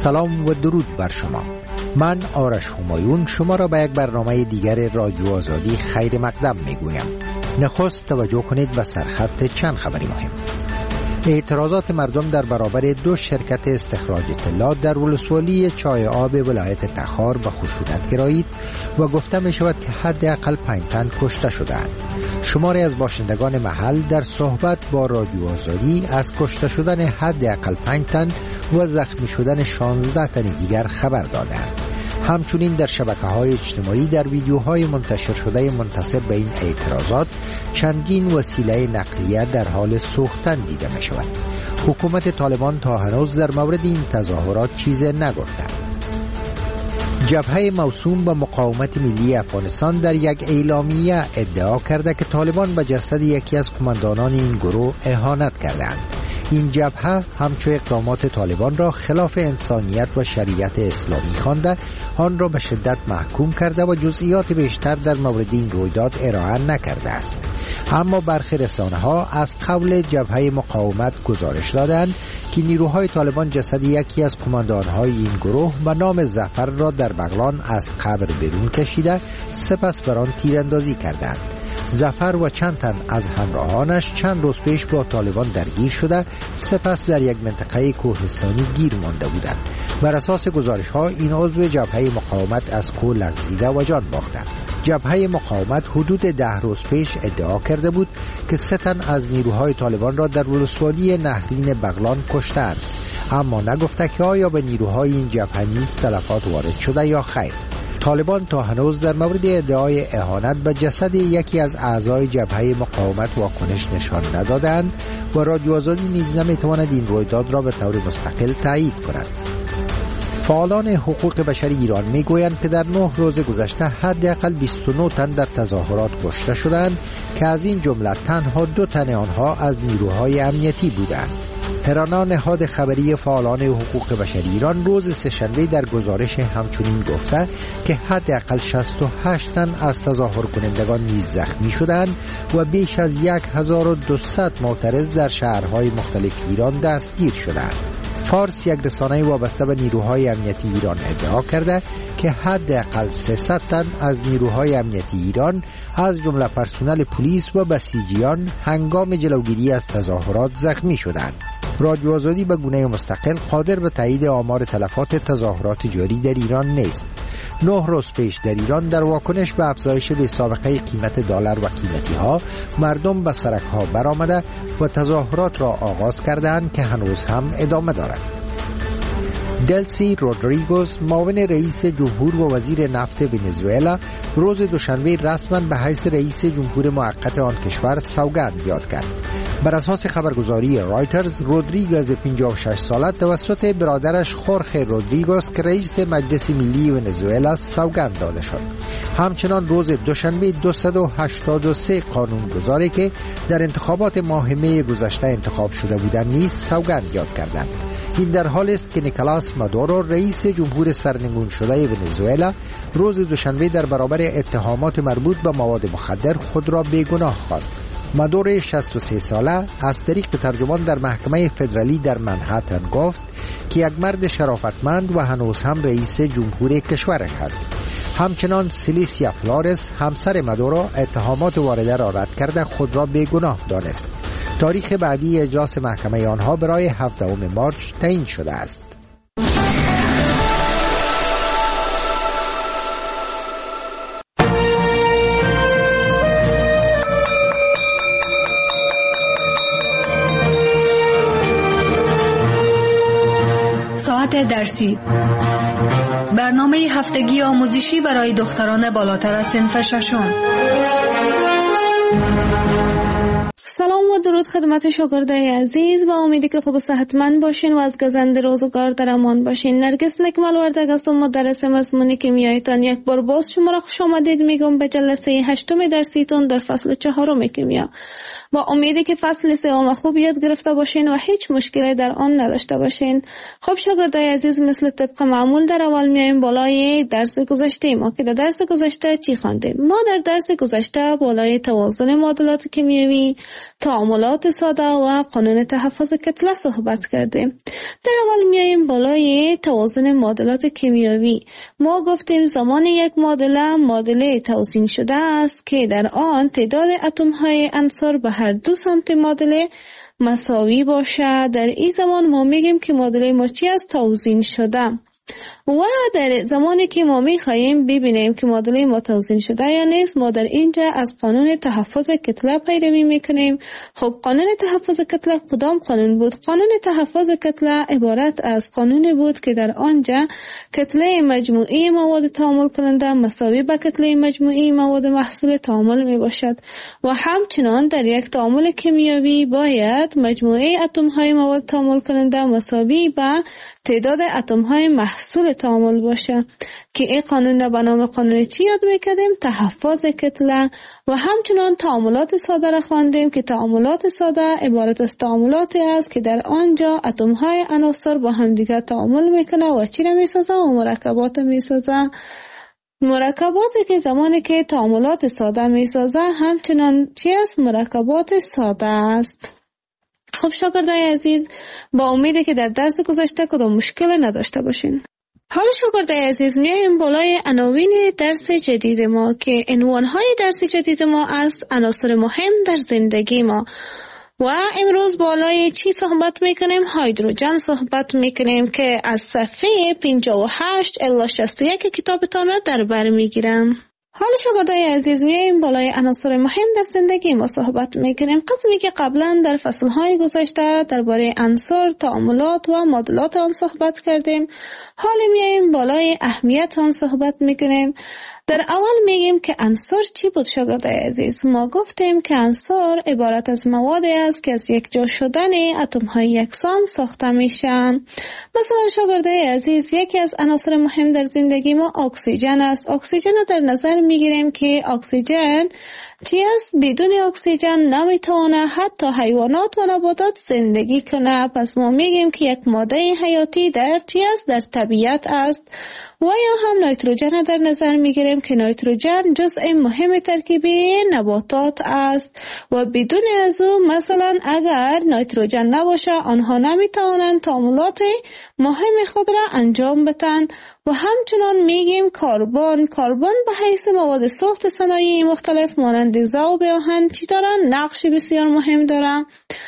سلام و درود بر شما. من آرش همایون شما را به یک برنامه دیگر رادیو آزادی خیر مقدم میگویم. نخست توجه کنید به سرخط چند خبری مهم. اعتراضات مردم در برابر دو شرکت استخراج طلا در ولسوالی چای آب ولایت تخار به خشونت گرایید و گفته می شود که حداقل 5 تن کشته شدند. شماری از باشندگان محل در صحبت با رادیو آزادی از کشته شدن حداقل 5 تن و زخمی شدن 16 تن دیگر خبر دادند. همچنین در شبکه‌های اجتماعی در ویدیوهای منتشر شده منتسب به این اعتراضات چندین وسیله نقلیه در حال سوختن دیده می شود. حکومت طالبان تا هنوز در مورد این تظاهرات چیزی نگفته. جبهه موسوم به مقاومت ملی افغانستان در یک اعلامیه ادعا کرده که طالبان به جسد یکی از قماندانان این گروه اهانت کردند. این جبهه همچون اقدامات طالبان را خلاف انسانیت و شریعت اسلامی خوانده، آن را به شدت محکوم کرده و جزئیات بیشتر در مورد این رویداد ارائه نکرده است. اما برخی رسانه‌ها از قول جبهه مقاومت گزارش دادند که نیروهای طالبان جسد یکی از قماندان‌های این گروه به نام ظفر را در بغلان از قبر بیرون کشیده، سپس بر آن تیراندازی کردند. ظفر و چند تن از همراهانش چند روز پیش با طالبان درگیر شده، سپس در یک منطقه کوهستانی گیر مانده بودند. بر اساس گزارش‌ها این عضو جبهه مقاومت از کوه لغزیده و جان باختند. جبهه مقاومت حدود 10 روز پیش ادعا کرده بود که 3 تن از نیروهای طالبان را در ولسوالی نهرین بغلان کشتند، اما نگفته که آیا به نیروهای این جبهه نیز تلفات وارد شده یا خیر. طالبان تا هنوز در مورد ادعای اهانت به جسد یکی از اعضای جبهه مقاومت واکنش نشان ندادند و رادیو آزادی نیز نمیتواند این رویداد را به طور مستقل تایید کند. فعالان حقوق بشر ایران میگویند که در 9 روز گذشته حداقل 29 تن در تظاهرات کشته شدند که از این جمله تنها 2 تن آنها از نیروهای امنیتی بودند. هرانا نهاد خبری فعالان حقوق بشر ایران روز سه‌شنبه در گزارش همچنین گفته که حداقل 68 تن از تظاهرکنندگان نیز زخمی شدند و بیش از 1200 معترض در شهرهای مختلف ایران دستگیر شدند. فارس یک رسانه وابسته به نیروهای امنیتی ایران ادعا کرده که حداقل 300 تن از نیروهای امنیتی ایران از جمله پرسنل پلیس و بسیجیان هنگام جلوگیری از تظاهرات زخمی شدند. رادیو آزادی به گونه مستقل قادر به تایید آمار تلفات تظاهرات جاری در ایران نیست. 9 روز پیش در ایران در واکنش به افزایش بی‌سابقه قیمت دلار و قیمتی ها مردم به سرک ها برآمده و تظاهرات را آغاز کردند که هنوز هم ادامه دارد. دلسی رودریگوز معاون رئیس جمهور و وزیر نفت ونزوئلا روز دوشنبه رسما به حیث رئیس جمهور موقت آن کشور سوگند یاد کرد. بر اساس خبرگزاری رایترز، رودریگوز 56 ساله توسط برادرش خورخه رودریگوز که رئیس مجلس ملی ونزوئلا سوگند داده شد. همچنان روز دوشنبه 283 قانونگذاری که در انتخابات ماه می گذشته انتخاب شده بودند نیز سوگند یاد کردند. این در حالی است که نیکولاس مادورو رئیس جمهور سرنگون شده ونزوئلا روز دوشنبه در برابر اتهامات مربوط به مواد مخدر خود را بیگناه خواند. مادورو 63 ساله از طریق ترجمان در محکمه فدرالی در منهاتن گفت که یک مرد شرافتمند و هنوز هم رئیس جمهور کشور است. همچنان سیلیسیا فلورس همسر مادورو اتهامات وارده را رد کرده خود را بیگناه دانست. تاریخ بعدی اجلاس محکمه آنها برای 17 مارس تعیین شده است. ساعت درسی، برنامه هفتگی آموزشی برای دختران بالاتر از صنف ششم. سلام و درود خدمت شاگردای عزیز، با امیدی که خوب و صحتمند باشین و از گزند روزگار در امان باشین. نرگس نکمل وردگ هستم، مدرس مضمون کیمیایتان. یک بار باز شما را خوش آمدید میگم به جلسه 8 درسیتون در فصل 4 کیمیا. با امیدی که فصل 3 خوب یاد گرفته باشین و هیچ مشکلی در آن نداشته باشین. خب شاگردای عزیز، مثل طبق معمول در اول میایم بالای درس گذشته ما که در درس گذشته چی خواندیم. ما در درس گذشته بالای توازن معادلات کیمیایی تعاملات ساده و قانون تحفظ کتله صحبت کردیم. در اول میاییم بالای توازن معادلات کیمیایی. ما گفتیم زمان یک معادله توزیع شده است که در آن تعداد اتم های عنصر به هر دو سمت معادله مساوی باشد. در این زمان ما میگیم که معادله ما چی است؟ توزیع شده. و در زمانی که ما میخواییم ببینیم که معادله ما توزیع شده یا نیست، ما در اینجا از قانون تحفظ کتله پیروی میکنیم. خب قانون تحفظ کتله کدام قانون بود؟ قانون تحفظ کتله عبارت از قانونی بود که در آنجا کتله مجموعی مواد تعامل کننده مساوی به کتله مجموعی مواد محصول تعامل می باشد و همچنان در یک تعامل کیمیایی باید مجموعه اتم های مواد تعامل کننده مساوی به تعداد اتم های محصول تعامل باشه که این قانون را به نام قانون چی یاد میکردیم؟ تحفظ کتله. و همچنان تعاملات ساده را خواندیم که تعاملات ساده عبارت از تعاملاتی است که در آنجا اتم های عناصر با هم دیگر تعامل میکنه و چی را میسازه؟ و مرکبات میسازه. مرکباتی که زمانی که تعاملات ساده میسازه همچنان چی است؟ مرکبات ساده است. خب شاگردای عزیز، با امیده که در درس گذشته کدام مشکل نداشته باشین. حالا شاگردای عزیز میایم بالای عناوین درس جدید ما که عنوانهای درس جدید ما است عناصر مهم در زندگی ما. و امروز بالای چی صحبت میکنیم؟ هیدروژن صحبت میکنیم که از صفحه 58 الی 61 کتابتان را در بر میگیرم. حالا شاگردای عزیز میایم بالای عناصر مهم در زندگی ما صحبت میکنیم. قسمی که قبلا در فصلهای گذشته درباره عناصر، تعاملات و معادلات آن صحبت کردیم. حالا میایم بالای اهمیت آن صحبت میکنیم. در اول میگیم که عنصر چی بود شاگردای عزیز؟ ما گفتیم که عنصر عبارت از موادی است که از یک جا شدن اتم‌های یکسان ساخته میشن. مثلا شاگردای عزیز یکی از عناصر مهم در زندگی ما اکسیژن است. اکسیژن را در نظر میگیریم که اکسیژن چی است؟ بدون اکسیژن نمیتونه حتی حیوانات و نباتات زندگی کنه. پس ما میگیم که یک ماده حیاتی در چی است؟ در طبیعت است. و یا هم نیتروژن در نظر میگیریم که نیتروژن جزء مهم ترکیبی نباتات است و بدون از او مثلا اگر نیتروژن نباشه آنها نمیتوانند تعاملات مهم خود را انجام بدن. و همچنان میگیم کربن به حیث مواد ساخت صنایع مختلف مانند ذوب آهن چی دارن؟ نقش بسیار مهم دارن.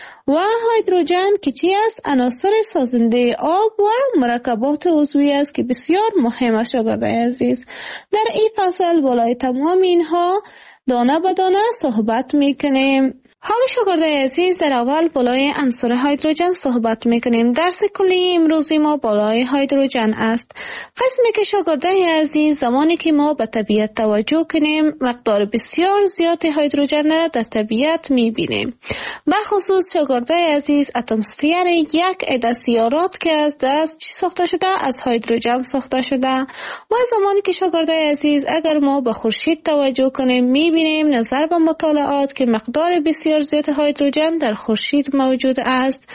و هیدروژن که چی است؟ عناصر سازنده آب و مرکبات عضوی است که بسیار مهم است شاگردای عزیز. در این فصل بالای تمام اینها دانه به دانه صحبت میکنیم. حالا شاگردای عزیز در اول بالای عنصر هیدروژن صحبت میکنیم. درس کلی امروزی ما بالای هیدروژن است. قسمی که شاگردای عزیز زمانی که ما به طبیعت توجه کنیم مقدار بسیار زیاد هیدروژن را در طبیعت میبینیم. بخصوص شاگردای عزیز اتمسفیر یک عده سیارات که از دست چی ساخته شده؟ از هیدروژن ساخته شده. و زمانی که شاگردای عزیز اگر ما به خورشید توجه کنیم میبینیم نظر به مطالعات که مقدار بسیار زیاد هیدروژن در خورشید موجود است.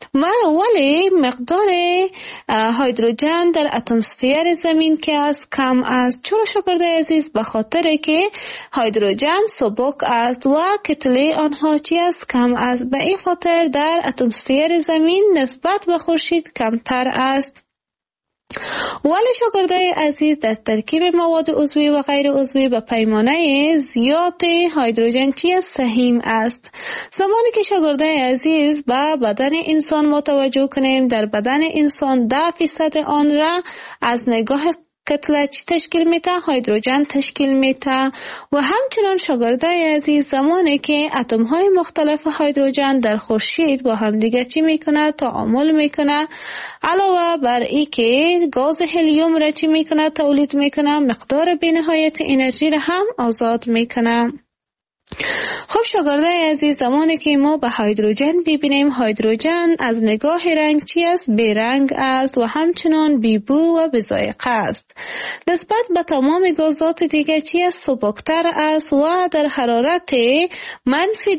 ولی مقدار هیدروژن در اتمسفیر زمین که است کم است. چرا شاگردای عزیز؟ به خاطر که هیدروژن سبک است و کتله آنها چی است؟ کم است. به این خاطر در اتمسفیر زمین نسبت به خورشید کمتر است. ولی شاگردای عزیز در ترکیب مواد عضوی و غیر عضوی به پیمانه زیاد هیدروژن چی سهیم است. زمانی که شاگردای عزیز به بدن انسان متوجه کنیم در بدن انسان 10% آن را از نگاه کتله چی تشکیل میده؟ هیدروژن تشکیل میده. و همچنان شاگردای عزیز زمانی که اتم های مختلف هیدروژن در خورشید با هم دیگه چی میکنه؟ تعامل میکنه. علاوه بر این که گاز هلیوم را چی میکنه؟ تولید میکنه. مقدار بی‌نهایت انرژی را هم آزاد میکنه. خب شاگردای عزیز زمانی که ما به هیدروژن ببینیم هیدروژن از نگاه رنگ چی است؟ بیرنگ است و همچنان بی‌بو و بی‌ذائقه است. نسبت به تمام گازات دیگه چی است؟ سبکتر است و در حرارت منفی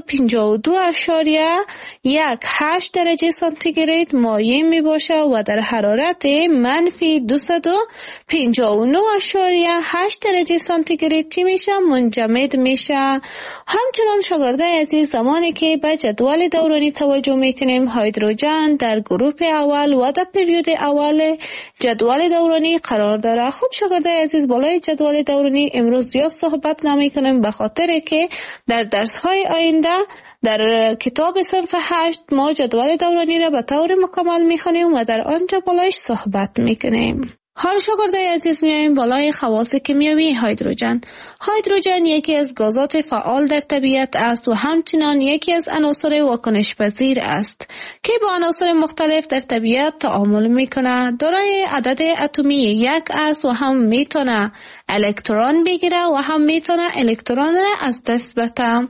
252.18 درجه سانتیگراد مایع می باشه و در حرارت منفی 259.8 درجه سانتیگراد چی میشه؟ منجمد میشه. همچنان شاگردای عزیز زمانی که به جدول دورانی توجه میکنیم، هیدروژن در گروه اول و در پریود اول جدول دورانی قرار داره. خب شاگردای عزیز، بالای جدول دورانی امروز زیاد صحبت نمی کنیم به خاطر که در درس های آینده در کتاب صنف 8 ما جدول دورانی را به طور مکمل میخونیم و در آنجا بالایش صحبت میکنیم. حال شاگردای عزیز میایم بالای خواص کیمیایی هیدروژن. هیدروژن یکی از گازات فعال در طبیعت است و همچنین یکی از عناصر واکنش پذیر است که با عناصر مختلف در طبیعت تعامل میکنه. دارای عدد اتمی 1 است و هم میتونه الکترون بگیره و هم میتونه الکترون را از دست بده.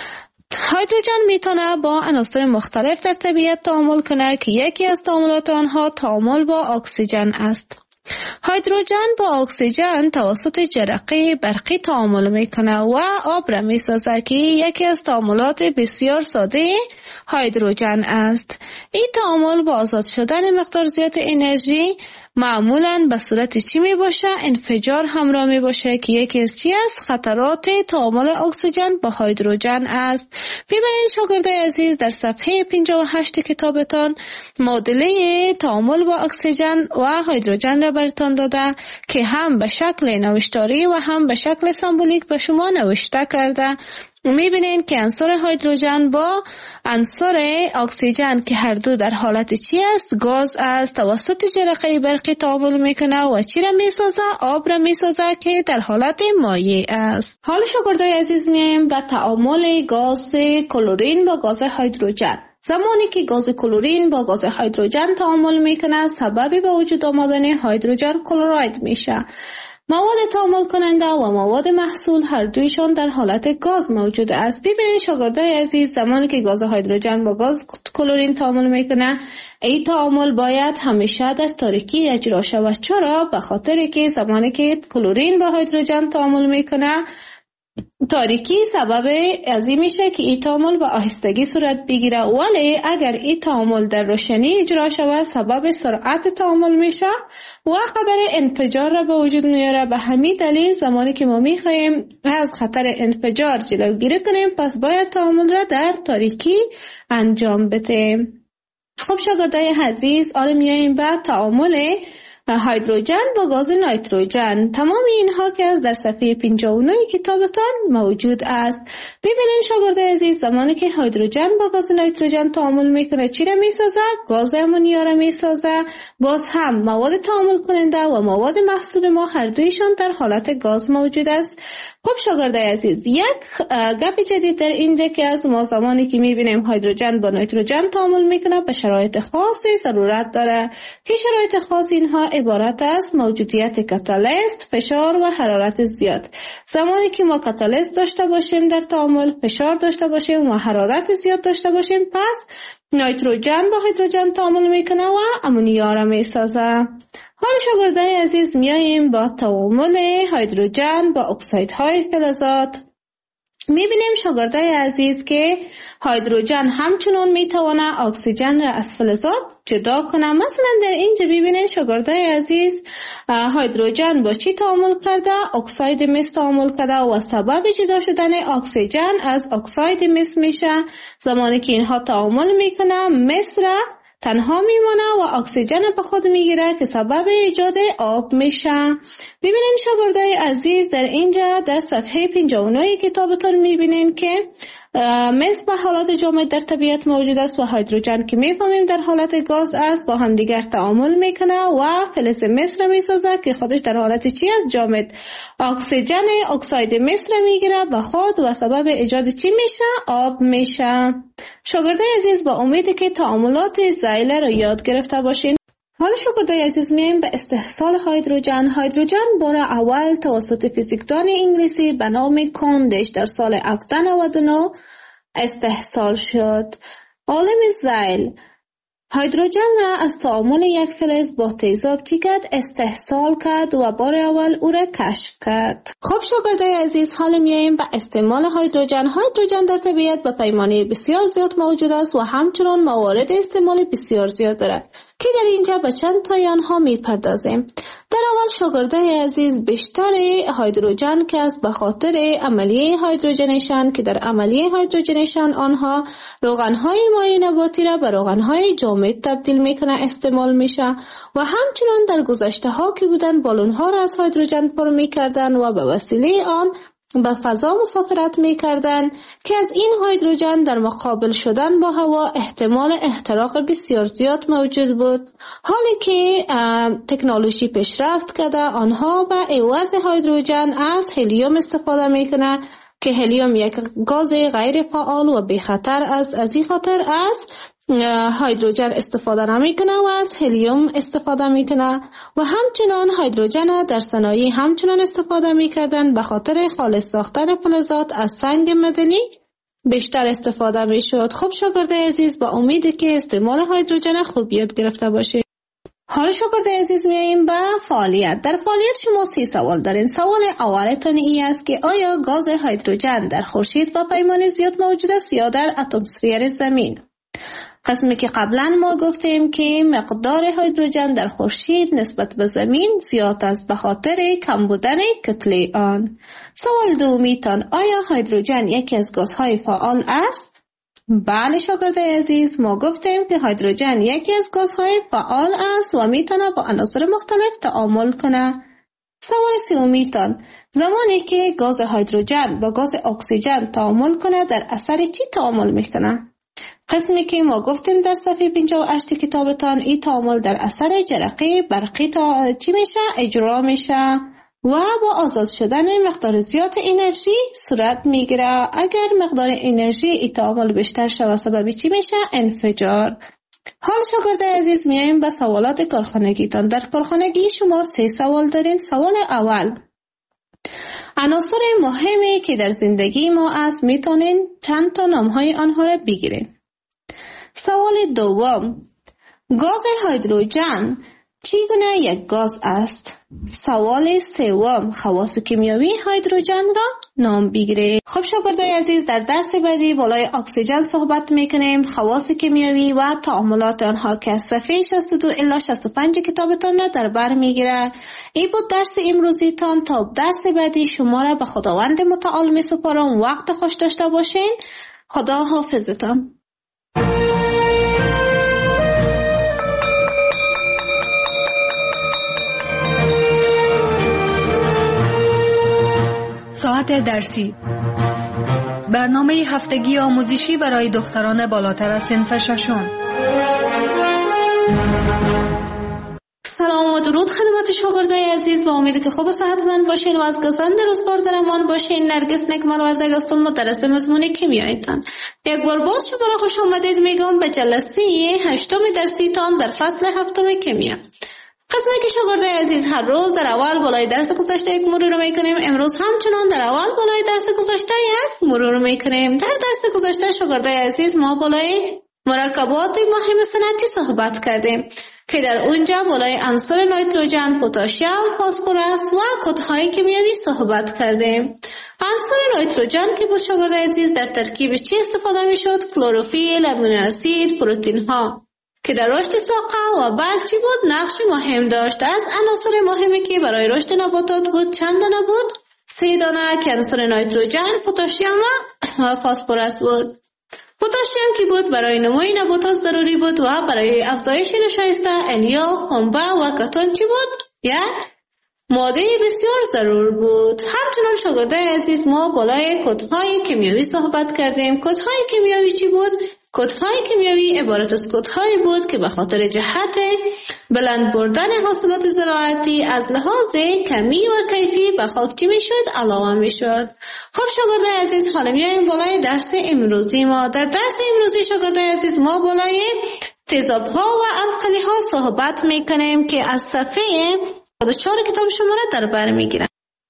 هیدروژن میتونه با عناصر مختلف در طبیعت تعامل کنه که یکی از تعاملات آنها تعامل با اکسیژن است. هیدروژن با اکسیژن توسط جرقه برقی تعامل میکنه و آب را میسازه که یکی از تعاملات بسیار ساده هیدروژن است. این تعامل با آزاد شدن مقدار زیاد انرژی معمولاً به صورت چی می باشه؟ انفجار همراه می باشه که یکی از چی است؟ خطرات تعامل اکسیژن با هیدروژن است. ببینید شاگردای عزیز، در صفحه 58 کتابتان معادله تعامل با اکسیژن و هیدروژن را براتان داده که هم به شکل نوشتاری و هم به شکل سمبولیک به شما نوشته کرده. میبینین که عنصر هیدروژن با عنصر اکسیژن که هر دو در حالت چی است؟ گاز است. توسط جرقه برقی تعامل میکنه و چی را میسازه؟ آب را میسازه که در حالت مایع است. حالا شاگردای عزیز میایم به تعامل گاز کلورین با گاز هیدروژن. زمانی که گاز کلورین با گاز هیدروژن تعامل میکنه، سبب به وجود آمدن هیدروژن کلراید میشه. مواد تعامل کننده و مواد محصول هر دویشان در حالت گاز موجود است. ببینید شاگردای عزیز، زمانی که گاز هیدروژن با گاز کلورین تعامل میکنه، این تعامل باید همیشه در تاریکی اجرا شود. چرا؟ به خاطر که زمانی که کلورین با هیدروژن تعامل میکنه، تاریکی سبب از این میشه که این تعامل با آهستگی صورت بگیره، ولی اگر این تعامل در روشنی اجرا شود سبب سرعت تعامل میشه و خطر انفجار را به وجود میاره. به همین دلیل زمانی که ما میخوایم از خطر انفجار جلوگیری کنیم، پس باید تعامل را در تاریکی انجام بدیم. خب شاگردای عزیز، حالا میایم به تعامل هیدروژن با گاز نیتروژن. تمام اینها که از در صفحه 59 کتابتان موجود است. ببینید شاگردای عزیز، زمانی که هیدروژن با گاز نیتروژن تعامل میکنه، چی را میسازه؟ گاز امونیا را میسازه. باز هم مواد تعامل کننده و مواد محصول ما هر دویشان در حالت گاز موجود است. خب شاگردای عزیز، یک گپ جدید در اینجا که از ما زمانی که میبینیم هیدروژن با نیتروژن تعامل میکنه، به شرایط خاصی ضرورت داره که شرایط خاص اینها عبارت است موجودیت کاتالیست، فشار و حرارت زیاد. زمانی که ما کاتالیست داشته باشیم در تعامل، فشار داشته باشیم و حرارت زیاد داشته باشیم، پس نیتروژن با هیدروژن تعامل میکنه و امونیا را میسازه. حالا شاگردای عزیز میاییم با تعامل هیدروژن با اکسیدهای فلزات. میبینیم شاگردای عزیز که هیدروژن همچنان میتونه اکسیژن را از فلزات جدا کنه. مثلا در اینجا ببینید شاگردای عزیز، هیدروژن با چی تعامل کرده؟ اکساید مس تعامل کرده و سبب جدا شدن اکسیژن از اکساید مس میشه. زمانی که اینها تعامل میکنه، مس را تنها میمونه و اکسیژن به خود میگیره که سبب ایجاد آب میشه. ببینین شاگردای عزیز، در اینجا در صفحه 59 کتابتون میبینین که مس به حالت جامد در طبیعت موجود است و هیدروژن که میفهمیم در حالت گاز است با هم دیگر تعامل میکنه و فلز مس را میسازه که خودش در حالت چی است؟ جامد. اکسیژن اکساید مس را میگیره به خود و سبب ایجاد چی میشه؟ آب میشه. شاگردای عزیز، با امیدی که تعاملات زایله را یاد گرفته باشین. حالا شاگردای عزیز میایم به استحصال هیدروژن. هیدروژن بار اول توسط فیزیکدان انگلیسی به نام کوندش در سال 1799 استحصال شد. عالم زایل هیدروژن را از تعامل یک فلز با تیزاب چی کرد؟ استحصال کرد و بار اول او را کشف کرد. خب شاگردای عزیز، حالا میاییم به استعمال هیدروژن. هیدروژن در طبیعت به پیمانه بسیار زیاد موجود است و همچنان موارد استعمال بسیار زیاد دارد که در اینجا به چند تای آنها میپردازیم. در اول شاگردای عزیز بیشتر هیدروژن که است به خاطر عملیه هیدروژنیشن که در عملیه هیدروژنیشن آنها روغنهای مایع نباتی را به روغنهای جامد تبدیل میکنه استعمال میشه و همچنان در گذشته ها که بودن بالون ها را از هیدروژن پر میکردن و به وسیله آن به فضا مسافرت میکردن که از این هیدروژن در مقابل شدن با هوا احتمال احتراق بسیار زیاد موجود بود. حالی که تکنولوژی پیشرفت کرده آنها به عوض هیدروژن از هلیوم استفاده میکنه که هلیوم یک گاز غیر فعال و بی خطر است. از این خاطر از هیدروژن استفاده نمیکنه و از هلیوم استفاده میکنه و همچنان هیدروژن در صنایع همچنان استفاده میکردن به خاطر خالص ساختن فلزات از سنگ معدنی بیشتر استفاده میشد. خب شاگرد عزیز با امید که استعمال هیدروژن خوب یاد گرفته باشید. حالا شاگرد عزیز میاییم به فعالیت. در فعالیت شما 3 سوال دارین. سوال اولتون این است که آیا گاز هیدروژن در خورشید با پیمان زیاد موجود است یا در اتمسفر زمین؟ قسمی که قبلا ما گفتیم که مقدار هیدروژن در خورشید نسبت به زمین زیاد است به خاطر کم بودن کتله آن. سوال دومیتان آیا هیدروژن یکی از گازهای فعال است؟ بله شاگرد عزیز ما گفتیم که هیدروژن یکی از گازهای فعال است و میتونه با عناصر مختلف تعامل کنه. سوال سومیتان زمانی که گاز هیدروژن با گاز اکسیژن تعامل کنه در اثر چی تعامل میکنه؟ قسمی که ما گفتیم در صفحه 58 کتابتان این تعامل در اثر جرقه برقی چی میشه؟ اجرا میشه و با آزاد شدن مقدار زیاد انرژی صورت میگیره. اگر مقدار انرژی این تعامل بیشتر شود سبب چی میشه؟ انفجار. حال شاگرد عزیز میایم به سوالات کارخانگیتان. در کارخانگی شما 3 سوال دارین. سوال اول عناصر مهمی که در زندگی ما است میتونین چند تا نامهای آنها را بگیرین. سوال دوم گاز هیدروژن چگونه یک گاز است؟ سوال سوم خواص کیمیایی هیدروژن را نام بگیرید. خب شاگردای عزیز در درس بعدی بالای اکسیژن صحبت میکنیم، خواص کیمیایی و تعاملات آنها که از صفحه 62 الی 65 کتابتان را در بر میگیره. این بود درس امروزیتان. تا درس بعدی شما را به خداوند متعال میسپارم. وقت خوش داشته باشین. خدا حافظتان. ساعت درسی، برنامه هفتگی آموزشی برای دختران بالاتر از صنف ششم. سلام و درود خدمت شاگردای عزیز. با امید که خوب و صحتمند باشین و از گزند روزگار در امان باشین. نرگس نکمل وردگ هستم، مدرس مضمون کیمیایتان. یک بار باز شما را خوش آمدید میگم به جلسه 8 درسیتان در فصل 7 کیمیا. قسمی که شاگردای عزیز هر روز در اول بالای درس گذشته یک مرور میکنیم. امروز همچنان در اول بالای درس گذشته یک مرور میکنیم. در درس گذشته شاگردای عزیز ما بالای مرکبات مهم صنعتی صحبت کردیم که در اونجا بالای عنصر نیتروژن، پتاسیم، فسفرس و کدهای کیمیایی صحبت کردیم. عنصر نیتروژن که بود شاگردای عزیز در ترکیب چی استفاده میشد؟ کلروفیل، امینو اسید، پروتئین ها که در رشد ساقه و برگ چی بود؟ نقش مهم داشت. از عناصر مهمی که برای رشد نباتات بود چند دانه بود؟ 3 دانه که عنصر نیتروژن، پتاسیم و فسفرس بود. پتاسیم که بود برای نموی نباتات ضروری بود و برای افزایش نشایسته الیاف، پنبه و کتان چی بود؟ یک ماده بسیار ضرور بود. همچنان شاگردای عزیز ما بالای کدهای کیمیایی صحبت کردیم. کدهای کیمیایی چی بود؟ کدهای کیمیایی عبارت از کدهایی بود که به خاطر جهت بلند بردن حاصلات زراعتی از لحاظ کمی و کیفی به خاک چی میشد؟ علاوه میشد. خب شاگردای عزیز حالا میایم بالای درس امروزی ما. در درس امروزی شاگردای عزیز ما بالای تیزاب‌ها و القلی‌ها صحبت میکنیم که از صفحه 4 کتاب شما را در بر میگیرن.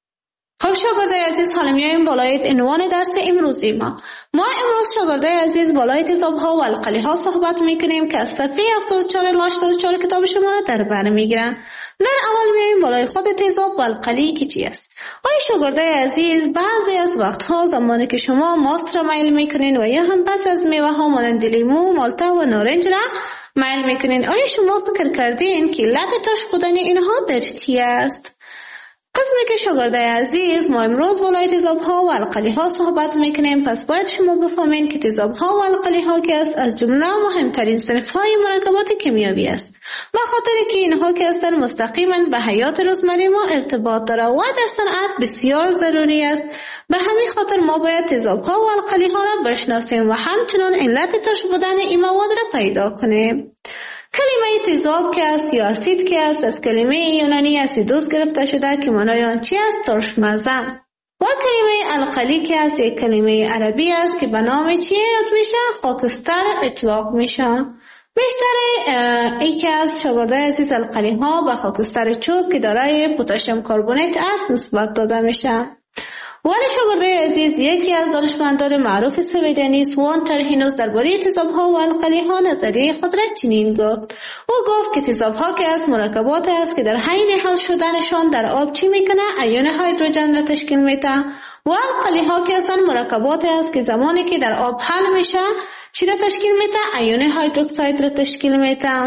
خب شاگردای عزیز حالا میایم بالای عنوان درس امروزی ما امروز شاگردای عزیز بالای تیزاب‌ها و القلی‌ها صحبت میکنیم که از صفحه 74 الی 84 کتاب شما را در بر میگیرن. در اول میایم بالای خود تیزاب و القلی که چی است. آیا شاگردای عزیز بعضی از وقتها زمانی که شما ماست را میل میکنین و یا هم بعضی از میوه ها مانند لیمو، مالتا و نارنج را میل میکنین. آیا شما فکر کردین که علت ترش بودن اینها در چی است؟ قسمی که شاگرده عزیز، ما امروز بالای تیزاب‌ها و القلی‌ها صحبت میکنیم، پس باید شما بفهمین که تیزاب‌ها و القلی‌ها که است از جمله مهمترین صنف‌های مرکبات کیمیایی است، و خاطر که اینها که هستند مستقیما به حیات روزمره ما ارتباط داره و در صنعت بسیار ضروری است. به همین خاطر ما باید تیزاب‌ها و القلی‌ها را بشناسیم و همچنان علت ترش بودن این مواد را پیدا کنیم. کلمه تیزاب که است یا اسید که است از کلمه یونانی اسیدوس گرفته شده که معنای آن چی است؟ ترشمزه. و کلمه القلی که است یک کلمه عربی است که به نام چی یاد میشه؟ خاکستر اطلاق میشه. بیشتر ای که از شاگرده عزیز القلی ها به خاکستر چوب که دارای پتاسیم کربونات است نسبت داده میشه. ولی شاگرده عزیز، یکی از دانشمندان معروف سویدنی سوان ترهینوس درباره تیزاب‌ها و القلی‌ها نظریه خود را چنین گفت. او گفت که تیزاب‌ها که از مرکبات است که در حین حل شدنشان در آب چی میکنه؟ ایون هیدروژن را تشکیل میده، و القلی‌ها که از مرکبات است که زمانی که در آب حل میشه چی را تشکیل میده؟ ایون هیدروکساید را تشکیل میده.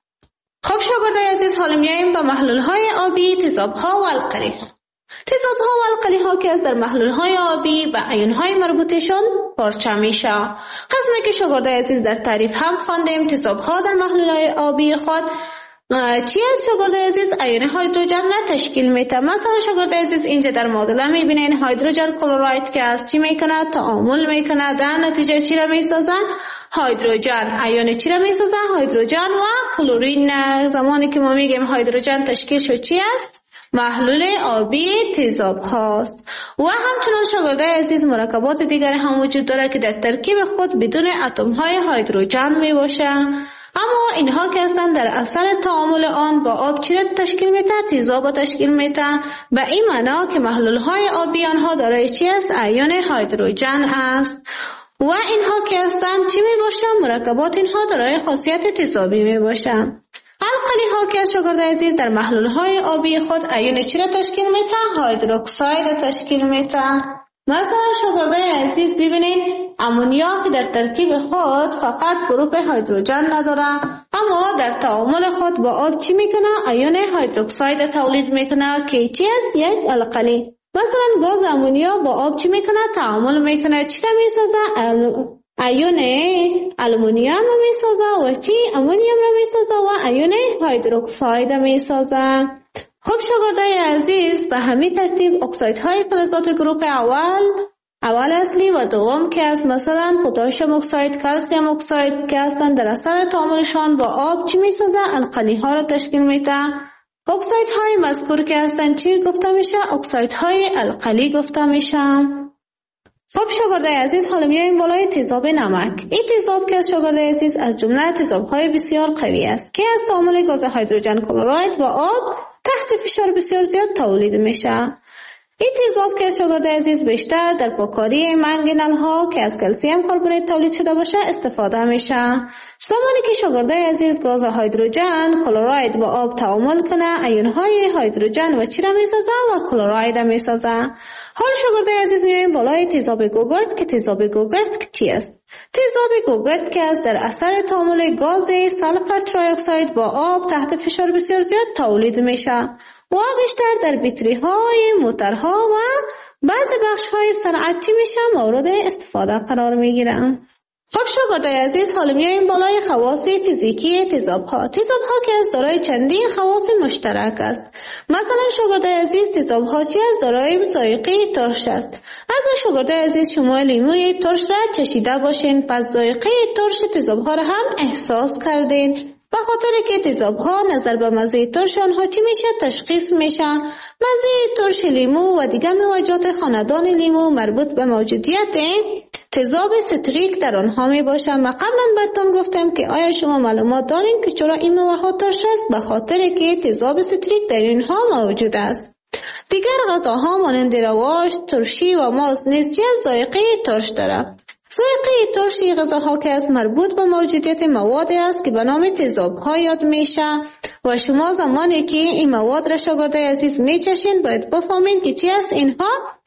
خب شاگرده عزیز، حالا میایم به محلول‌های آبی تیزاب‌ها و القلی‌ها. تیزاب‌ها و القلی‌ها که از در محلول‌های آبی و ایون‌های مربوطشان پارچه میشه. قسمی که شاگرده عزیز در تعریف هم خواندیم، تیزاب‌ها در محلول‌های آبی خود چی از شاگرده عزیز؟ ایون هیدروژن را تشکیل میده. مثلا شاگرده عزیز اینجا در معادله میبینین هیدروژن کلراید که از چی میکنه؟ تعامل میکنه، در نتیجه چی را میسازه؟ هیدروژن. ایون چی را میسازه؟ هیدروژن و کلورین. زمانی که ما میگیم هیدروژن تشکیل شد چی است؟ محلول آبی تیزاب هاست. و همچنان شاگرده عزیز مرکبات دیگر هم وجود داره که در ترکیب خود بدون اتم های هیدروژن می باشند، اما اینها که هستند در اثر تعامل آن با آب چی را تشکیل میده؟ تیزاب تشکیل میده. به این معنا که محلول های آبی آنها دارای چی است؟ ایون هیدروژن است. و اینها که هستند چی می باشند؟ مرکبات اینها دارای خاصیت تیزابی می باشند. القلی‌ها که شاگرده عزیز در محلول‌های آبی خود ایون چی را تشکیل میده؟ هیدروکساید تشکیل میده. مثلا شاگرده عزیز ببینین امونیا که در ترکیب خود فقط گروه هیدروژن نداره، اما در تعامل خود با آب چی میکنه؟ ایون هیدروکساید تولید میکنه که چی است؟ یک القلی. مثلا گاز امونیا با آب چی میکنه؟ تعامل میکنه، چی را میسازه؟ ایون آلومینیوم را میسازه و چی؟ امونیوم را میسازه و ایون هیدروکساید میسازه. خب شاگرده عزیز، به همین ترتیب اکسایدهای فلزات گروه اول اصلی و دوم که است، مثلا پتاسیم اکساید، کلسیم اکساید که هستند در اثر تعاملشان با آب چی میسازه؟ القلی‌ها را تشکیل میده. اکسایدهای مذکور که هستند چی گفته میشه؟ اکسایدهای القلی گفته میشه. خب شاگرده عزیز، حالا میایم بالای تیزاب نمک. این تیزاب که از شاگرده عزیز از جمله تیزاب‌های بسیار قوی است که از تعامل گاز هیدروژن کلراید با آب تحت فشار بسیار زیاد تولید میشه. این تیزاب که شاگرده عزیز بیشتر در پاکاری منگنل‌ها که از کلسیم کربونات تولید شده باشه استفاده میشه. زمانی که شاگرده عزیز گاز هیدروژن کلراید با آب تعامل کنه، ایون‌های هیدروژن و چی را میسازه؟ و کلراید میسازه. حال شاگرده عزیز میایم بالای تیزاب گوگرد که تیزاب گوگرد چی است؟ تیزاب گوگرد که از در اثر تعامل گاز سلفر تری اکساید با آب تحت فشار بسیار زیاد تولید میشه و بیشتر در بیتری‌های، موتورها و بعضی بخش‌های صنعتی میشه مورد استفاده قرار میگیرن. خب شاگرده عزیز، حالا میایم بالای خواص فیزیکی تیزاب‌ها. تیزاب‌ها که از دارای چندین خواص مشترک است. مثلا شاگرده عزیز، تیزاب‌ها چی از دارای ذائقه ترش است. اگر شاگرده عزیز شما لیموی ترش را چشیده باشین، پس ذائقه ترش تیزاب‌ها را هم احساس کردین. به خاطر که تیزاب‌ها نظر به مزه ترش آنها چی میشه؟ تشخیص میشه. مزه ترش لیمو و دیگر موجودات خاندان لیمو مربوط به موجودیت تیزاب ستریک در آنها می باشند. و قبلا براتون گفتم که آیا شما معلومات دارین که چرا این مواد ترش است؟ به خاطر که تیزاب ستریک در اینها موجود است. دیگر غذاها مانند رواش، ترشی و ماست نیز چی از ذائقه ترش داره. ذائقه ترشی غذاها که از مربوط به موجودیت مواد است که به نام تیزاب‌ها یاد میشه و شما زمانی که این مواد را شاگرده عزیز میچشین باید بفهمین که چی است اینها.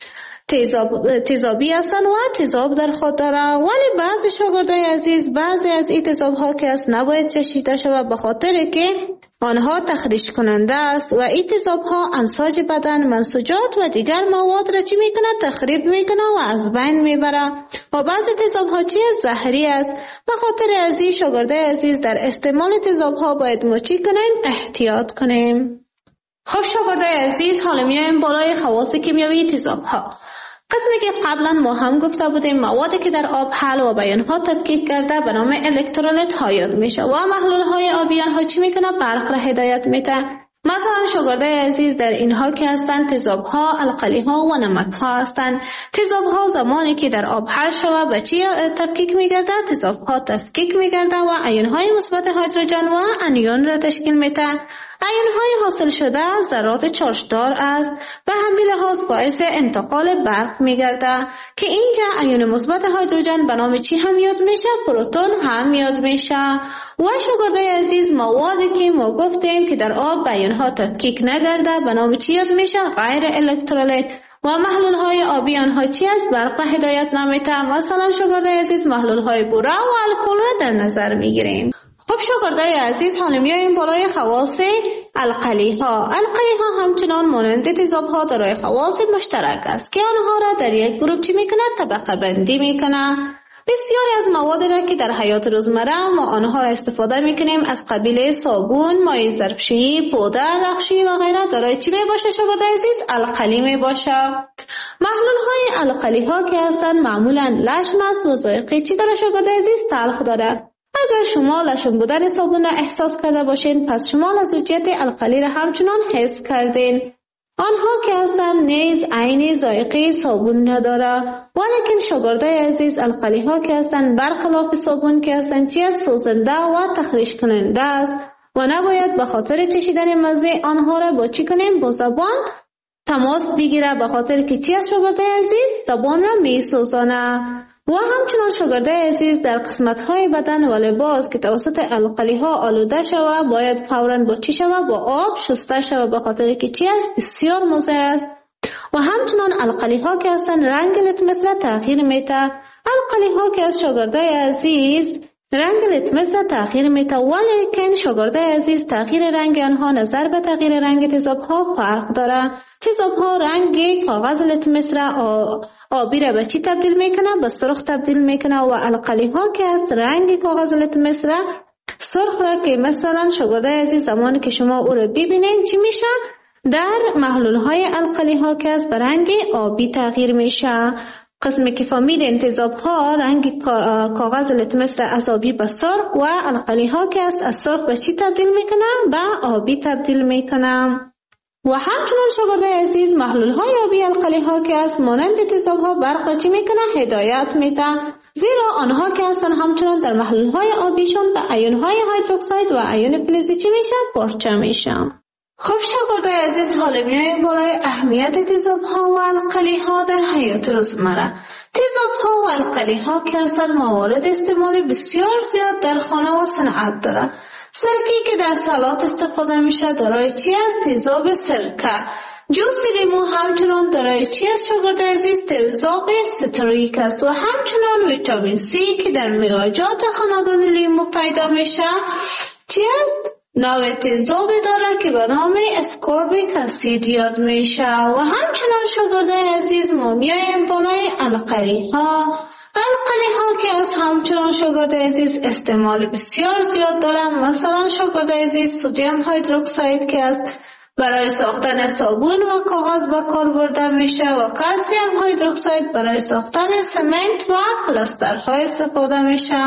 تیزابی هستند و تیزاب در خود داره، ولی بعضی شاگردای عزیز بعضی از این تیزاب ها که است نباید چشیده شود به خاطر که آنها تخریش کننده است و این تیزاب ها امساج بدن، منسوجات و دیگر مواد را چی میکنه؟ تخریب میکنه و از بین میبره و بعضی تیزاب ها چی زهری است. به خاطر از این شاگردای عزیز در استعمال تیزاب ها باید ما چی کنیم؟ احتیاط کنیم. خب شاگردای عزیز، حالا میایم بالای خواص کیمیایی تیزاب ها. قسمی که قبلا ما هم گفته بودیم موادی که در آب حل و به آنها تفکیک کرده به نام الکترولیت ها یاد میشه و محلول های آبی آنها چی میکنه؟ برق را هدایت میده. مثلا شاگردای عزیز در اینها که هستند تیزاب ها، القلی ها و نمک ها هستند. تیزاب ها زمانی که در آب حل شود به چی تفکیک میگرده؟ تیزاب ها تفکیک میگرده و آیون های مثبت هیدروژن و انیون را تشکیل میده. آیون های حاصل شده ذرات چارجدار است و همین لحاظ باعث انتقال برق میگرده که اینجا آیون مثبت هیدروژن به نام چی هم یاد میشه؟ پروتون هم یاد میشه. و شاگردای عزیز موادی که ما گفتیم که در آب به آیونها تفکیک نگرده به نام چی یاد میشه؟ غیر الکترولیت. و محلول های آبی آنها چی است؟ برق هدایت نمیده. مثلا شاگردای عزیز محلول های بوره و الکل را در نظر میگیریم. خب شاگردای عزیز، حالا میایم بالای خواص القلی ها. القلی ها همچنان مانند تیزاب ها دارای خواص مشترک است که آنها را در یک گروه چی میکنه؟ طبقه بندی میکنه. بسیاری از مواد را که در حیات روزمره ما آنها را استفاده میکنیم از قبیل صابون، مایع ظرفشویی، پودر، رختشویی و غیره دارای چی میباشه شاگردای عزیز؟ القلی میباشه. محلول های القلی ها که هستند معمولا لشم است و ذائقه چی داره شاگردای عزیز؟ تلخ داره. اگر شما لشم بودن صابون را احساس کرده باشین پس شما لزوجیت القلی را همچنان حس کردین. آنها که هستند نیز عین ذائقه صابون نداره. ولیکن شاگردای عزیز القلی ها که هستند برخلاف صابون که هستند چی است؟ سوزنده و تخریش کننده است و نباید به خاطر چشیدن مزه آنها را با چی کنیم؟ با زبان تماس بگیره، به خاطر که چی است شاگردای عزیز؟ زبان را می سوزانه. و همچنان شاگردای عزیز در قسمت‌های بدن و لباس که توسط القلی‌ها آلوده شود باید فوراً با چی شود؟ با آب شسته شود، به خاطر که چی است؟ بسیار مضر است. و همچنان القلی‌ها که هستند رنگ لتمس را تغییر میده. القلی‌ها که از شاگردای عزیز رنگ لتمس را تغییر میده، ولیکن شاگردای عزیز تغییر رنگ آنها نظر به تغییر رنگ تیزاب‌ها فرق داره. تیزاب‌ها رنگ کاغذ لتمس را آبی را به چی تبدیل میکنه؟ به سرخ تبدیل میکنه. و القلی ها که است رنگ کاغذ لتمس را سرخ را که مثلا شاگردای عزیز زمانی که شما او را ببینین چی میشه؟ در محلول های القلی ها که است به رنگ آبی تغییر میشه. قسمی که فهمیدین تیزاب ها رنگ کاغذ لتمس را از آبی به سرخ و القلی ها که است از سرخ به چی تبدیل میکنه؟ به آبی تبدیل میکنه. و همچنان شاگردای عزیز محلول های آبی القلی ها که است مانند تیزاب ها برق را چی میکنه؟ هدایت میده، زیرا آنها که هستن همچنان در محلول های آبیشون به آیون های هیدروکساید و آیون فلزی چی میشن؟ پارچه میشن. خب شاگردای عزیز، حالا میایم بالای اهمیت تیزاب ها و القلی ها در حیات روزمره. تیزاب ها و القلی ها که هستن موارد استعمال بسیار زیاد در خانه و صنعت داره. سرکه‌ای که در سالاد استفاده میشه دارای چی است؟ تیزاب سرکه. جوس لیمو همچنان دارای چی است شاگردای عزیز؟ تیزاب ستریک است. و همچنان ویتامین سی که در میوه‌جات خاندان لیمو پیدا میشه چی است؟ نوع تیزاب داره که به نام اسکوربیک اسید یاد میشه. و همچنان شاگردای عزیز ما میایم بالای القلی ها. القلی ها که از همچنان شاگردای عزیز استعمال بسیار زیاد دارن. مثلا شاگردای عزیز سدیم هیدروکساید که است برای ساختن صابون و کاغذ به کار برده میشه و کلسیم هیدروکساید برای ساختن سمنت و پلاسترها استفاده میشه.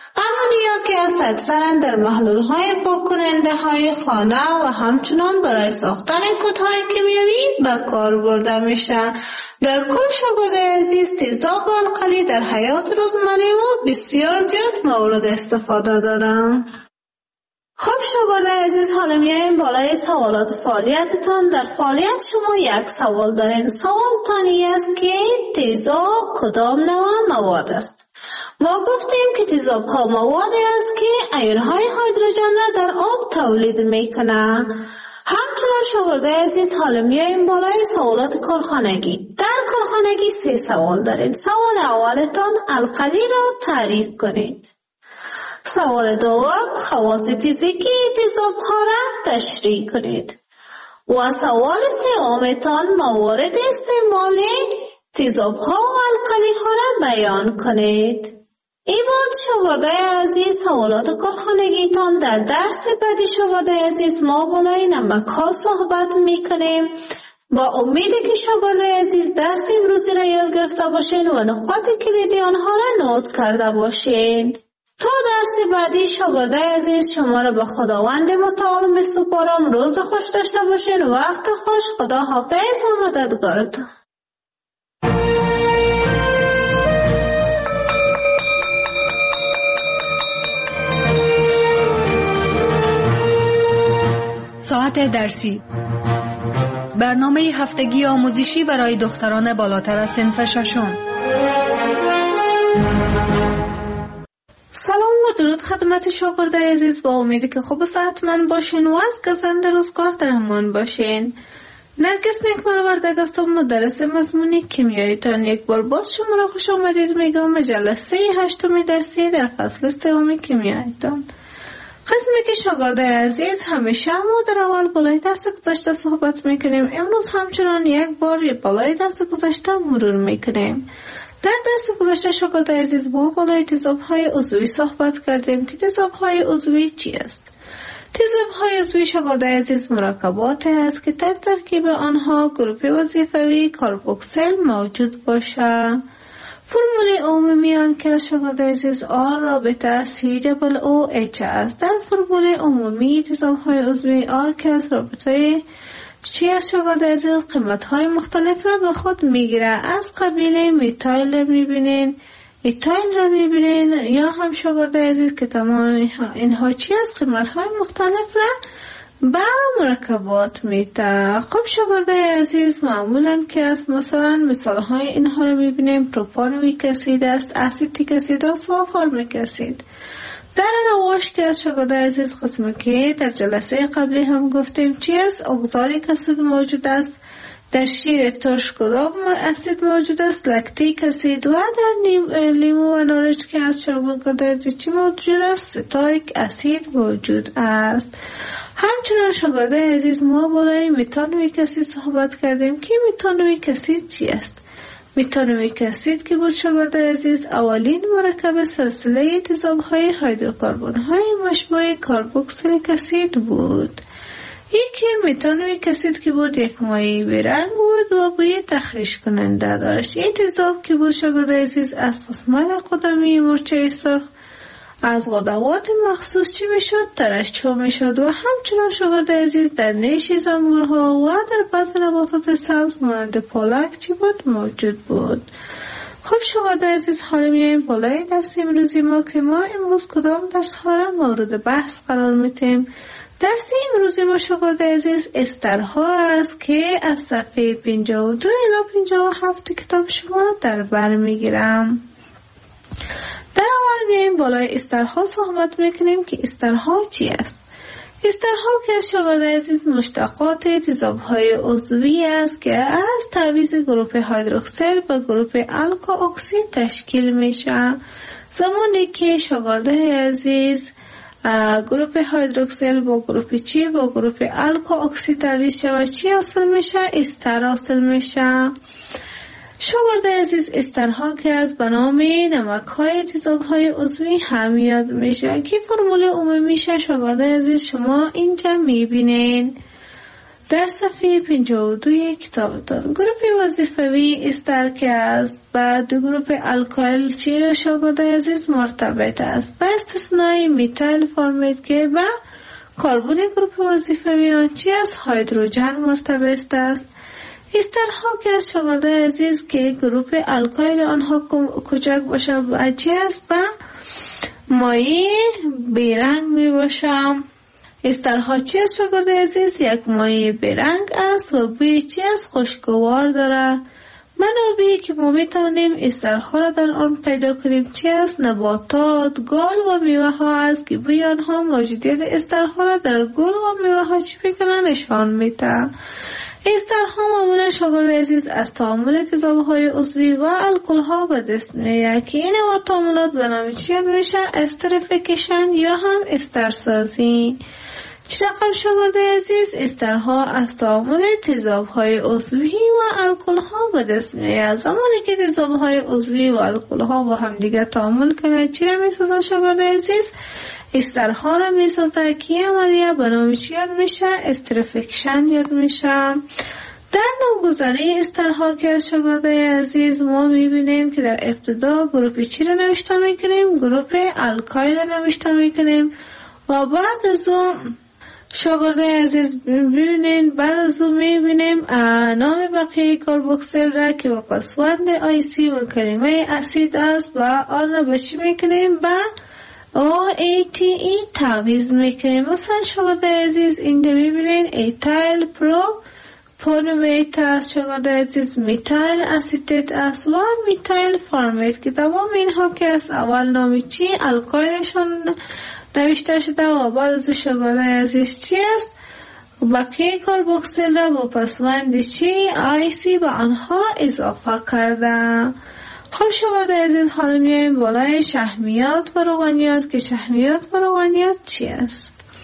امونیا که است اکثرا در محلول های پاک کننده های خانه و همچنان برای ساختن کودهای کیمیایی به کار برده میشه. در کل شاگردای عزیز تیزاب و القلی در حیات روزمره و بسیار زیاد مورد استفاده دارن. خب شاگردای عزیز، حالا میایم بالای سوالات فعالیتتان. در فعالیت شما یک سوال دارین. سوالتان است که تیزاب کدام نوع مواد است؟ ما گفتیم که تیزاب ها موادی است که آیون های هیدروژن را در آب تولید میکنه. همچنان شاگردای عزیز، حالا میایم بالای سوالات کارخانگی. در کارخانه کارخانگی 3 سوال دارین. سوال اولتان القلی را تعریف کنید. سوال دوم خواص فیزیکی تیزاب‌ها را تشریح کنید. و سوال سومتان موارد استعمال تیزاب‌ها و القلی‌ها را بیان کنید. این بود شاگردای عزیز سوالات کارخانگیتان. در درس بعدی شاگردای عزیز ما بالای نمک‌ها صحبت می‌کنیم. با امیدی که شاگردای عزیز درس امروزی را یاد گرفته باشین و نقاط کلیدی آنها را نوت کرده باشین. تا درس بعدی شاگردای عزیز شما را به خداوند متعال می‌سپارم. روز خوش داشته باشین. وقت خوش. خدا حافظ و مددگارتان. ساعت درسی، برنامه هفتگی آموزشی برای دختران بالاتر از صنف ششم. سلام و درود خدمت شاگردای عزیز. با امیدی که خوب و صحتمند باشین و از گزند روزگار در امان باشین. نرگس نکمل وردگستم مدرس مضمون کیمیاییتان یک بار باز شما را خوش آمدید میگم به جلسه 8 درسی در فصل 3 کیمیاییتان. قسمی که شاگردای عزیز همیشه ما در اول بالای درس گذشته صحبت میکنیم. امروز همچنان یک بار بالای درس گذشته مرور میکنیم. در درس گذشته شاگردای عزیز با بالای تیزاب‌های عضوی صحبت کردیم که تیزاب‌های عضوی چی است؟ تیزاب‌های عضوی شاگردای عزیز مرکباتی است که در ترکیب آنها گروپ وظیفوی کاربوکسیل موجود باشه. فرمول عمومی آن که شاگردای عزیز آر رابطه COOH است. در فرمول عمومی تیزاب‌های عضوی آر که از رابطه چی از شاگردای عزیز قیمت‌های مختلف را به خود میگیره. از قبیل میتایل را میبینین، ایتایل را میبینین، یا هم شاگردای عزیز که تمام اینها چی از قیمت‌های مختلف را با مرکبات میده. خب شاگردای عزیز معمولاً که از مثالهای اینها رو میبینیم. پروپانویک اسید است، اسیتیک اسید است و فارمیک اسید. در رواش که از شاگردای عزیز قسمی که در جلسه قبلی هم گفتیم چی است؟ اگزالیک اسید موجود است. در شیر ترش کدام اسید موجود است؟ لکتیک اسید. و در لیمو و نارنج که از شاگردای عزیز چی موجود است؟ ستاریک اسید موجود است. همچنان شاگردای عزیز ما بالای متانویک اسید صحبت کردیم که متانویک اسید چی است؟ متانویک اسید که بود شاگردای عزیز اولین مرکب سلسله تیزاب‌های هیدروکربن‌های مشبوع کاربوکسیلیک اسید بود. یکی متانویک اسید که بود یک مایع برنگ بود و بوی تخریش کننده داشت. این تیزاب که بود شاگردای عزیز از قسمت قدمی مورچه سرخ از غدوات مخصوص چی میشد؟ ترشح میشد و همچنان شاگردای عزیز در نیش زنبورها و در بعضی نباتات سبز مانند پالک چی بود؟ موجود بود. خب شاگردای عزیز حالا میایم بالای درس امروزی ما که ما امروز کدام درس ها را مورد بحث قرار میتیم. درس امروزی ما شاگردای عزیز استرها است که از صفحه 52 الی 57 کتاب شما را در بر میگیرم. در اول میایم بالای استرها صحبت میکنیم که استرها چی است. استرها که از شاگردای عزیز مشتقات تیزاب‌های عضوی است که از تعویض گروپ هیدروکسیل به گروپ الکا اکسید تشکیل میشه. زمانی که شاگردای عزیز گروپ هیدروکسیل با گروپ چی با گروپ الکا اکسید تعویض شود چی حاصل میشه؟ استر حاصل میشه. شاگردای عزیز استرها که از به نام نمک‌های تیزاب‌های عضوی هم یاد میشه که فرمول عمومیش شاگردای عزیز شما اینجا میبینین در صفحه 52 کتابتون. گروپ وظیفوی استر که است با دو گروپ الکایل چی شاگردای عزیز مرتبط است. با استثنای میتایل فورمید که با کربن گروپ وظیفوی آن چی از هیدروژن مرتبط است. استرها که از شاگردای عزیز که گروپ الکایل آنها کوچک باشه و چی است با مایع بیرنگ می باشه. استرها چی از شاگردای عزیز؟ یک مایع بیرنگ است و بوی چی از خوشگوار داره. منابعی که ما میتونیم استرها را در آن پیدا کنیم چی است؟ نباتات، گل و میوه ها است که بوی آنها موجودیت استرها را در گل و میوه ها چی میکنن؟ نشان میده. استرها معمولا شاگرد عزیز از تعامل تیزابهای عضوی و الکل ها به دست میاد که این نوع تعاملات به نام چی یاد میشه؟ استریفیکیشن یا هم استرسازی. چرا شاگرد عزیز استرها از تعامل تیزابهای عضوی و الکل ها به دست میاد. زمانی که تیزابهای عضوی و الکل ها با هم دیگه تعامل کنه چی را میسازه شاگرد عزیز؟ استرها را میسازه که عملیه به نام چی یاد میشه؟ استریفیکشن یاد میشه. در نامگذاری استرها که از شاگرد عزیز ما میبینیم که در ابتدا گروپ چی را نوشته میکنیم؟ گروپ الکایل را نوشته میکنیم و بعد از اون شاگرد عزیز ببینین بعد از اون میبینیم نام بقیه کاربوکسیل را که با پسوند آیسی و کلمه اسید است و آن را به چی میکنیم؟ به OATE تعویض میکنیم. مثلا شاگرد عزیز اینجا میبینین ایتایل پروپانویت است، شاگرد عزیز میتایل اسیتیت است و میتایل فارمیت که تمام اینها که از اول نام چی الکایلشون نوشته شده و بعد از شاگرد عزیز چی است؟ بقیه کاربوکسیل را با پسوند چی آیسی به آنها اضافه کرده. خب شاگرد عزیز حالا میایم بالای شحمیات و روغنیات که شحمیات و روغنیات چی است؟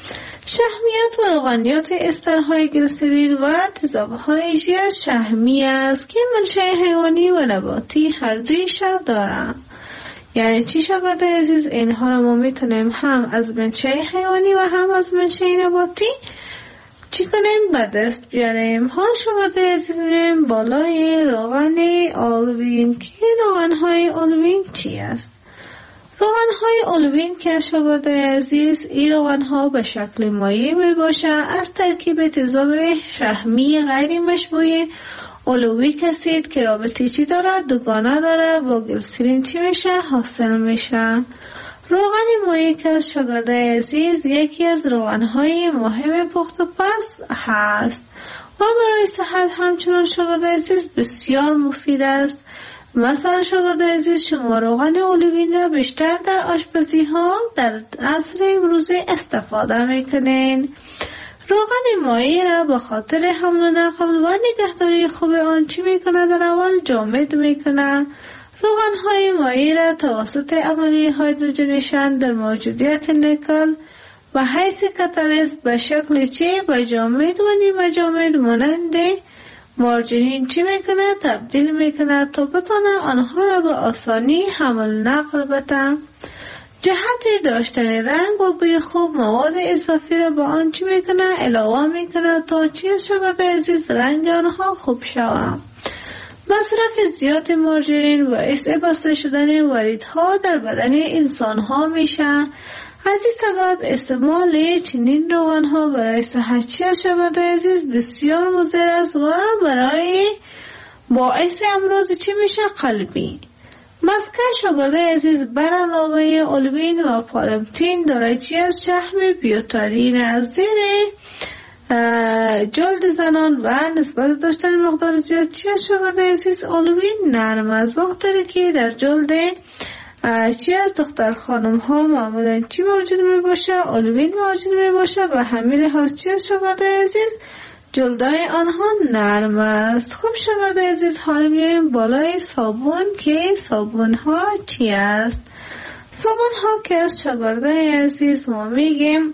شحمیات و روغنیات استرهای گلیسرین و تیزابهای چی است؟ شحمی است که منشأ حیوانی و نباتی هر دویش دارند. یعنی چی شاگرد عزیز؟ اینها را ما میتونیم هم از منشأ حیوانی و هم از منشأ نباتی چی کنیم؟ به دست بیاریم. ها شاگرد عزیز میریم بالای روغن آلوین که روغنهای آلوین چی است؟ روغنهای آلوین که شاگرد عزیز این روغنها به شکل مایع می باشه از ترکیب تیزاب شحمی غیر مشبوع اولویک اسید که رابطه چی داره؟ دوگانه داره با گلیسرین چی میشه؟ حاصل میشه. روغن مایع که از شاگرد عزیز یکی از روغنهای مهم پخت و پز هست و برای صحت همچنان شاگرد عزیز بسیار مفید است. مثلا شاگرد عزیز شما روغن اولوین را بیشتر در آشپزی ها در عصر امروزی استفاده میکنین. روغن مایع را به خاطر حمل و نقل و نگهداری خوب آن چی میکنه؟ در اول جامد میکنه. روغنهای مایع را توسط عملیه هیدروژنیشن در موجودیت نیکل و حیث کاتالیست به شکل چی؟ به جامد و نیمه جامد مانند مارجرین چی میکنه؟ تبدیل میکنه تا بتونه آنها را به آسانی حمل نقل بده. جهت داشتن رنگ و بوی خوب مواد اضافی را به آن چی میکنه؟ علاوه میکنه تا چی شاگرد عزیز رنگ آنها خوب شود. مصرف زیاد مارجرین باعث بسته شدن واریدها در بدن انسان ها میشه. از این سبب استعمال چنین روغنها برای صحت شاگرد عزیز بسیار مضر است و برای باعث امراض چی میشه؟ قلبی. مسکن شاگرد عزیز بر علاوه اولوین و پالمتین دارای چی از شحم بیوتارین از زیر جلد زنان و نسبت داشتن مقدار زیاد چی از شاگرد عزیز؟ اولوین نرم است مقداری که در جلد چی از دختر خانم ها معمولا چی موجود می باشه؟ اولوین موجود می باشه و همین لحاظ چی از شاگرد عزیز؟ جلدای آنها نرم است. خب شاگرد عزیز حالا میایم بالای صابون که صابون ها چی است؟ صابون ها که از شاگرد عزیز ما میگیم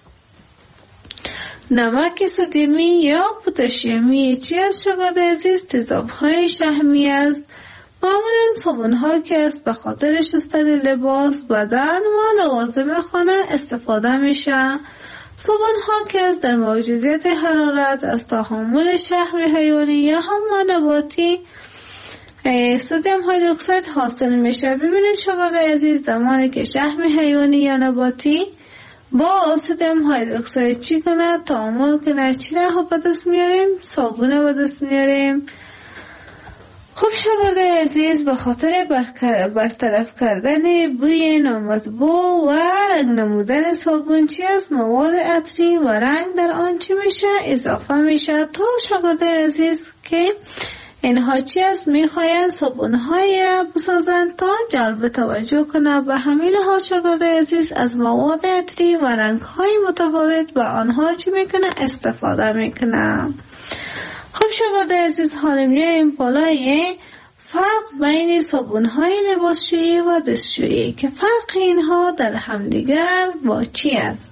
نمک سدیمی یا پتاسیمی چی از شاگرد عزیز؟ تیزاب های شحمی است. معمولا صابون ها که از به خاطر شستن لباس، بدن و لوازم خانه استفاده میشه. صابون ها که از در موجودیت حرارت از تحمل شحم حیوانی یا هم نباتی سدیم هیدروکساید حاصل میشه. ببینید شاگرد عزیز زمانی که شحم حیوانی یا نباتی با سدیم هیدروکساید چی کنه؟ تعامل کنه چی را به دست میاریم؟ صابون به دست میاریم. خب شاگرد عزیز به خاطر برطرف کردن بوی نامطبوع و رنگ نمودن صابون چی از مواد عطری و رنگ در آن چی میشه؟ اضافه میشه تا شاگرد عزیز که اینها چی است؟ میخواین صابون‌های را بسازند تا جلب توجه کنه. به همین حال شاگرد عزیز از مواد عطری و رنگ‌های متفاوت به آنها چی میکنه؟ استفاده میکنه. خب شاگرد عزیز، حالا میایم بالای فرق بین صابون‌های لباسشویی و دستشویی که فرق اینها در همدیگر با چی است؟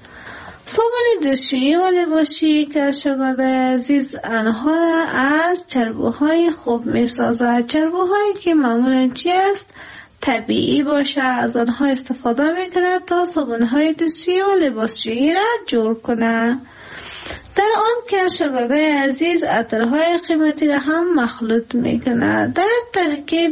صابون دستشویی و لباسشویی که شاگرد عزیز آنها را از چربوهای خوب می‌سازد. چربوهایی که معمولاً چی است؟ طبیعی باشه، از آنها استفاده می‌کند تا صابون‌های دستشویی و لباسشویی را جور کنه. در آن که شاگرد عزیز عطرهای قیمتی را هم مخلوط میکنه. در ترکیب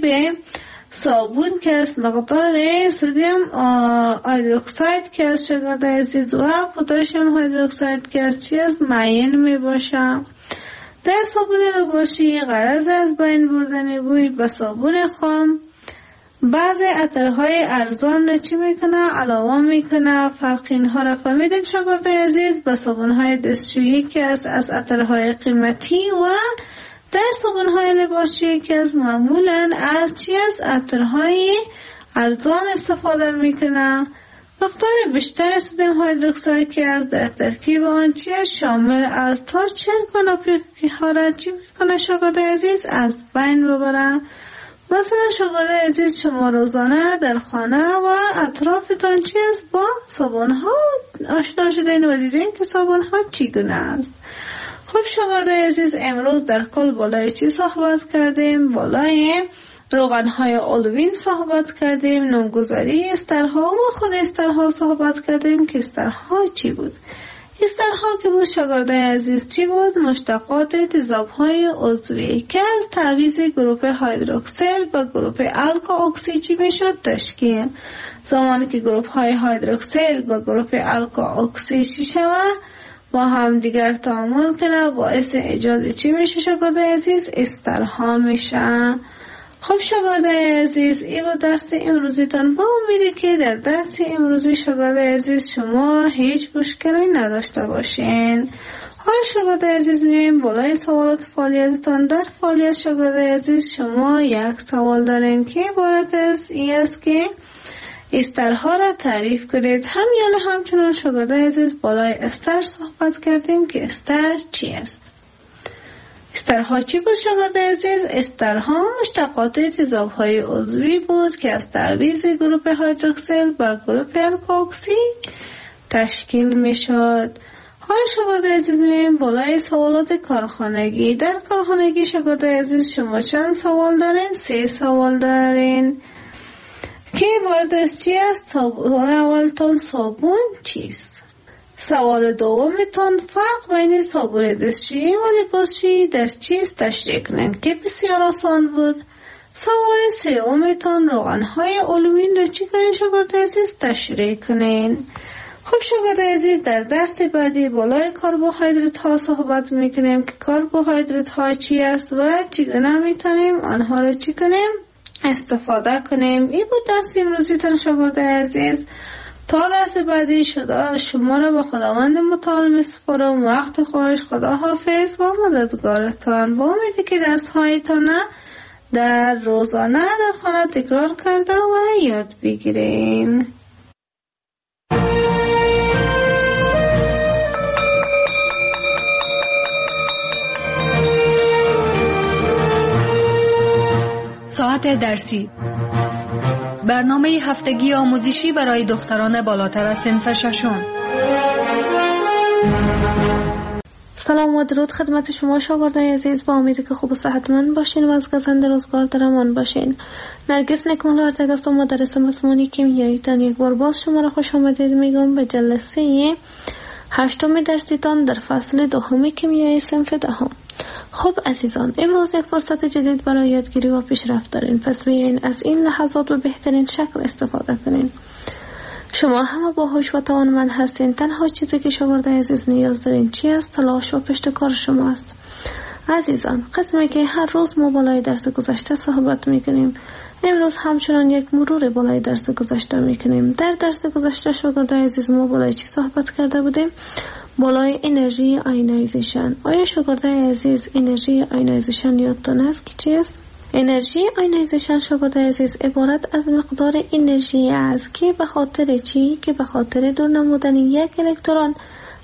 صابون که از مقدار سدیم هیدروکساید که از شاگرد عزیز و پتاسیم هیدروکساید که از چیز معین می باشه. در صابون لباسشویی غرض از بین بردن بوی به صابون خام بعضی عطرهای ارزان را چی میکنه؟ علاوه میکنه. فرق اینها را فهمیدین شاگرد عزیز؟ به صابونهای دستشویی که از عطرهای قیمتی و در صابونهای لباسشویی که از معمولا از چی از عطرهای ارزان استفاده میکنه. مقدار بیشتر سدیم هیدروکساید که از در ترکیب آن چی شامل از تا 40 کالری ها را چی میکنه شاگرد عزیز؟ از بین ببره. مثلا شاگرد عزیز، شما روزانه در خانه و اطرافتان چی است؟ با صابون ها آشنا شدین و دیدین که صابون ها چگونه است. خب شاگرد عزیز، امروز در کل بالای چی صحبت کردیم؟ بالای روغن های اولوین صحبت کردیم، نامگذاری استرها و خود استرها صحبت کردیم که استرها چی بود؟ استرها که بود شاگرد عزیز چی بود؟ مشتقات تیزاب‌های عضوی که از تعویض گروه هیدروکسیل با گروه الکا اکسی چی میشد؟ تشکیل. زمانی که گروه های هیدروکسیل با گروه الکا اکسی چی شود؟ با هم دیگر تعامل کنه، باعث ایجاد چی میشه شاگرد عزیز؟ استرها میشه. خب شاگرد عزیز، این بود درس امروزیتان. با امیدی که در درس امروزی شاگرد عزیز شما هیچ مشکلی نداشته باشین. حالا شاگرد عزیز میایم بالای سوالات فعالیتتان. در فعالیت شاگرد عزیز شما یک سوال دارین که عبارت از این است که استرها را تعریف کنید. همچنان شاگرد عزیز بالای استر صحبت کردیم که استر چی است؟ استرها چی بود شاگرد عزیز؟ استرها مشتقات تیزاب‌های عضوی بود که از تعویض گروه هیدروکسیل با گروه الکاکسی تشکیل می شد. حالا شاگرد عزیز میایم بالای سوالات کارخانگی. در کارخانگی شاگرد عزیز شما چند سوال دارین؟ 3 سوال دارین که عبارت از چی است؟ سوال اولتون صابون چیست؟ سوال دومتون فرق بین صابون دستشویی و لباسشویی در چیست تشریح کنید که بسیار آسان بود. سوال سومتون روغنهای اولوین را چی کنید شاگرد عزیز؟ تشریح کنید. خب شاگرد عزیز، در درس بعدی بالای کربوهیدرات ها صحبت میکنیم که کربوهیدرات ها چی است و چگونه میتونیم آنها را چی کنیم؟ استفاده کنیم. این بود درس امروزیتون شاگرد عزیز. تا درس بعدی شما را به خداوند متعال میسپارم. وقت خوش، خدا حافظ و مددگارتان. با امیدی که درس هایتان در روزانه در خانه تکرار کرده و یاد بگیرین. ساعت درسی، برنامه هفتگی آموزشی برای دختران بالاتر از صنف ششم. سلام و درود خدمت شما شاگردای عزیز. با امیدی که خوب و صحتمند باشین و از گزند روزگار در امان باشین. نرگس نکمال ورتگ است و مدرس مضمون کیمیاییتان. یک بار باز شما را خوش آمدید میگم به جلسه 8 درسیتان در فصل 2 کیمیای صنف 10. خب عزیزان، امروز یک فرصت جدید برای یادگیری و پیشرفت دارین، پس بیاین از این لحظات به بهترین شکل استفاده کنین. شما همه باهوش و توانمند هستین. تنها چیزی که شاگرد عزیز نیاز دارین چی است؟ تلاش و پشتکار شما است. عزیزان، قسمی که هر روز ما بالای درس گذشته صحبت میکنیم، امروز همچنان یک مرور بالای درس گذشته میکنیم. در درس گذشته شاگرد عزیز ما بالای چی صحبت کرده بودیم؟ بالای انرژی آینایزیشن. آیا شاگرد عزیز انرژی آینایزیشن یادتان است که چی است؟ انرژی آینایزیشن شاگرد عزیز عبارت از مقدار انرژی است که به خاطر چی؟ که به خاطر دور نمودن یک الکترون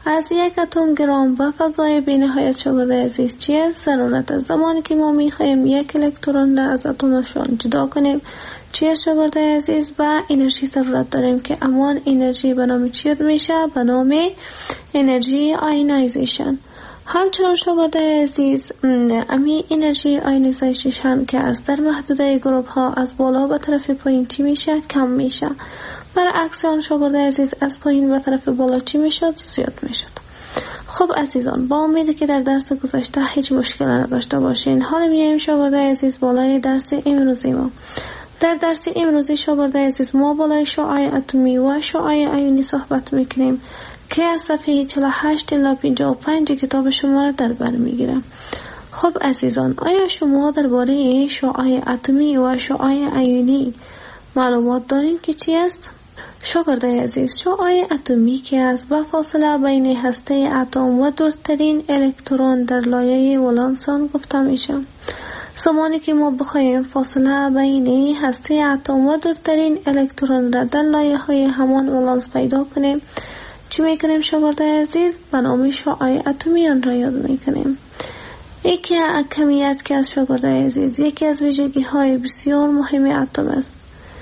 از یک اتم گرام و فضای بی‌نهایت شاگرده عزیز چیه؟ ضرورت است. زمانی که ما میخوایم یک الکترون را از اتمشان جدا کنیم چیه شاگرده عزیز؟ و انرژی ضرورت داریم که امان انرژی به نام چی میشه؟ به نام انرژی آینایزیشن. همچنان شاگرده عزیز امی انرژی آینایزیشن که از در محدوده گروپ ها از بالا به طرف پایین چی میشه؟ کم میشه. برعکس آن شاگرده عزیز از پایین به طرف بالا چی میشد؟ زیاد میشد. خب عزیزان، با امیدی که در درس گذشته هیچ مشکل نداشته باشین، حالا میایم شاگرده عزیز بالای درس امروزی ما. در درس امروزی شاگرده عزیز ما بالای شعاع اتمی و شعاع آیونی صحبت میکنیم که از صفحه 48 الی 55 کتاب شما را در بر میگیرم. خب عزیزان، آیا شما درباره شعاع اتمی و شعاع آیونی معلومات دارین که چی است؟ شاگرده عزیز، شعاع اتمی که است با فاصله بین هسته اتم و دورترین الکترون در لایه ولانسان گفته میشه. زمانی که ما بخوایم فاصله بین هسته اتم و دورترین الکترون را در لایه های همان ولانس پیدا کنیم چی میکنیم شاگرده عزیز؟ به نام شعاع اتمی آن را یاد میکنیم. یکی کمیت که از شاگرده عزیز یکی از ویژگی های بسیار مهم اتم است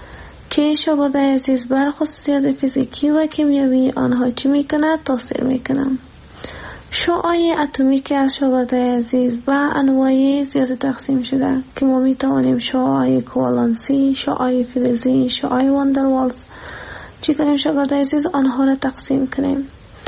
که شاگرده عزیز بر خصوصیات فیزیکی و کیمیایی آنها چی میکنه؟ تاثیر میکنه. شعاع اتمی که از شاگرده عزیز با انواع زیاد تقسیم شده که ما میتوانیم شعاع کوالنسی، شعاع فلزی، شعاع واندروالز چی کنیم شاگرده عزیز؟ آنها را تقسیم کنیم.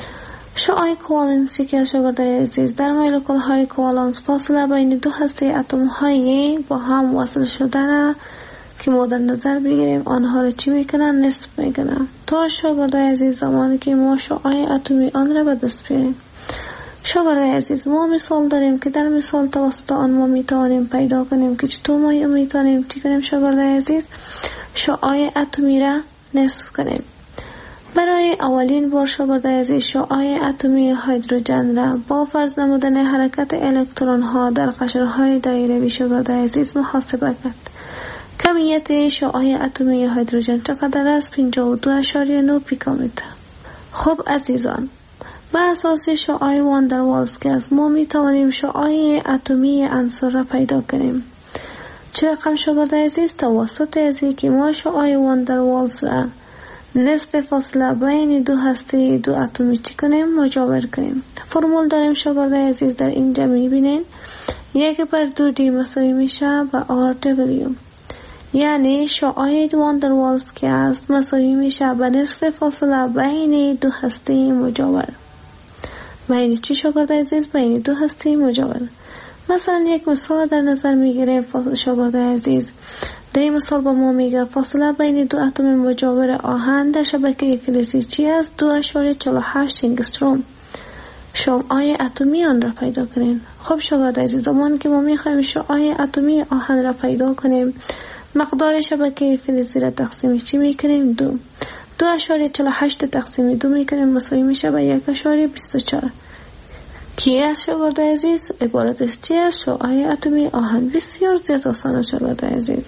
شعاع کوالنسی که از شاگرده عزیز در مولکول های کوالنس فاصله بین دو هسته اتم های با هم وصل شده را که ما در نظر بگیریم آنها را چی میکنن؟ نصف میکنن. تا شاگرده عزیز زمانی که ما شعاع اتمی آن را به دست بیاریم. شاگرده عزیز، ما مثال داریم که در مثال توسط آن ما میتوانیم پیدا کنیم که چطور ما میتوانیم چی کنیم شاگرده عزیز؟ شعاع اتمی را نصف کنیم. برای اولین بار شاگرده عزیز شعاع اتمی هیدروژن را با فرض نمودن حرکت الکترون ها در قشرهای دایروی شاگرده عزیز محاسبه کرد. کمیت شعاع اتمی هیدروژن چقدر است؟ 52.9 پیکومتر. خب عزیزان، با اساس شعاع واندروالز که از ما می توانیم شعاع اتمی عنصر را پیدا کنیم. چه رقم شاگرده عزیز؟ توسط ازی که ما شعاع واندروالز را نصف فاصله بین دو هسته دو اتمی چی کنیم؟ مجاور کنیم. فرمول داریم شاگرده عزیز در اینجا می بینین 1/2D مساوی میشه به RW، یعنی شعاع واندروالز که است مساوی میشه به نصف فاصله بین دو هسته مجاور. بین چی شاگرده عزیز؟ بین دو هسته مجاور. مثلا یک مثال در نظر میگیریم شاگرده عزیز. در این مثال با ما میگه فاصله بین دو اتم مجاور آهن در شبکه فلزی چی است؟ 2.48 انگستروم. شعاع اتمی آن را پیدا کنیم. خب شاگرده عزیز، زمانی که ما میخوایم شعاع اتمی آهن را پیدا کنیم مقدار شبکه فلزی را تقسیم چی میکنیم؟ 2.48 تقسیم 2 میکنیم مساوی میشه به 1.24 کی از شاگرده عزیز؟ عبارت از چی است؟ شعاع اتمی آهن. بسیار زیاد آسان شاگرده عزیز.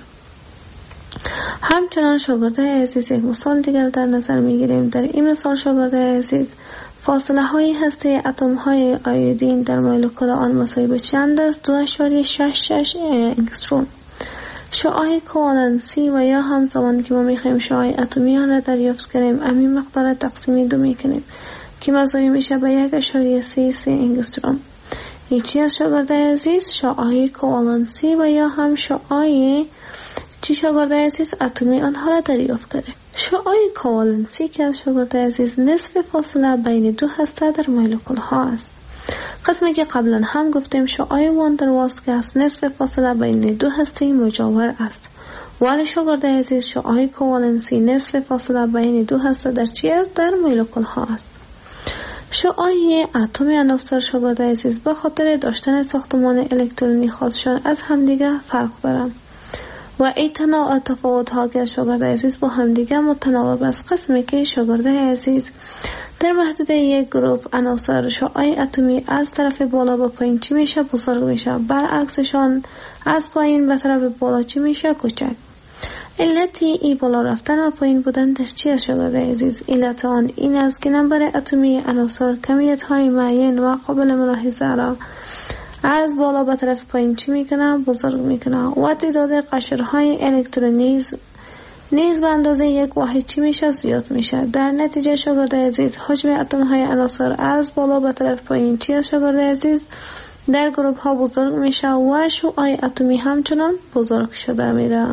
همچنان شاگرده عزیز یک مثال دیگر در نظر میگیریم. در این مثال شاگرده عزیز فاصله های هسته اتم های آیودین در مولکول آن مساوی به چند است؟ 2.66 انگستروم. شعاع کوالنسی و یا هم زمانی که ما میخوایم شعاع اتمی آن را دریافت کنیم همین مقدار تقسیم 2 میکنیم که مساوی میشه به 1.33 انگستروم. هیچی از شاگرده عزیز شعاع کوالنسی و یا هم شعاع چی شاگرده عزیز؟ اتمی آنها را دریافت کنیم. شعاع کوالنسی که از شاگرده عزیز نصف فاصله بین دو هسته در مولکول ها است. قسمی که قبلا هم گفتیم شعاع واندروالز که از نصف فاصله بین دو هسته مجاور است. ولی شاگرده عزیز شعاع کوالنسی نصف فاصله بین دو هسته در چی است؟ در مولکول ها است. شعاع اتم عناصر شاگرده عزیز به خاطر داشتن ساختمان الکترونی خاصشان از همدیگر فرق دارند و این تنوع تفاوت ها که شاگرده عزیز با همدیگر متناوب است. قسمی که شاگرده عزیز در محدوده یک گروپ عناصر شعاع اتمی از طرف بالا به پایین چی میشه؟ بزرگ میشه. برعکسشان از پایین به طرف بالا چی میشه؟ کوچک. علتی ای بالا رفتن و پایین بودن در چی است شاگرد عزیز؟ علت آن این است که نمبر اتمی عناصر کمیت های معین و قابل ملاحظه را از بالا به طرف پایین چی میکنه؟ بزرگ میکنه و تعداد قشرهای الکترونی نیز به اندازه یک واحد چی میشه؟ زیاد میشه. در نتیجه شاگرد عزیز حجم اتم های عناصر از بالا به طرف پایین چی است شاگرد عزیز؟ در گروه ها بزرگ میشه و شعاع اتمی همچنان بزرگ شده میره.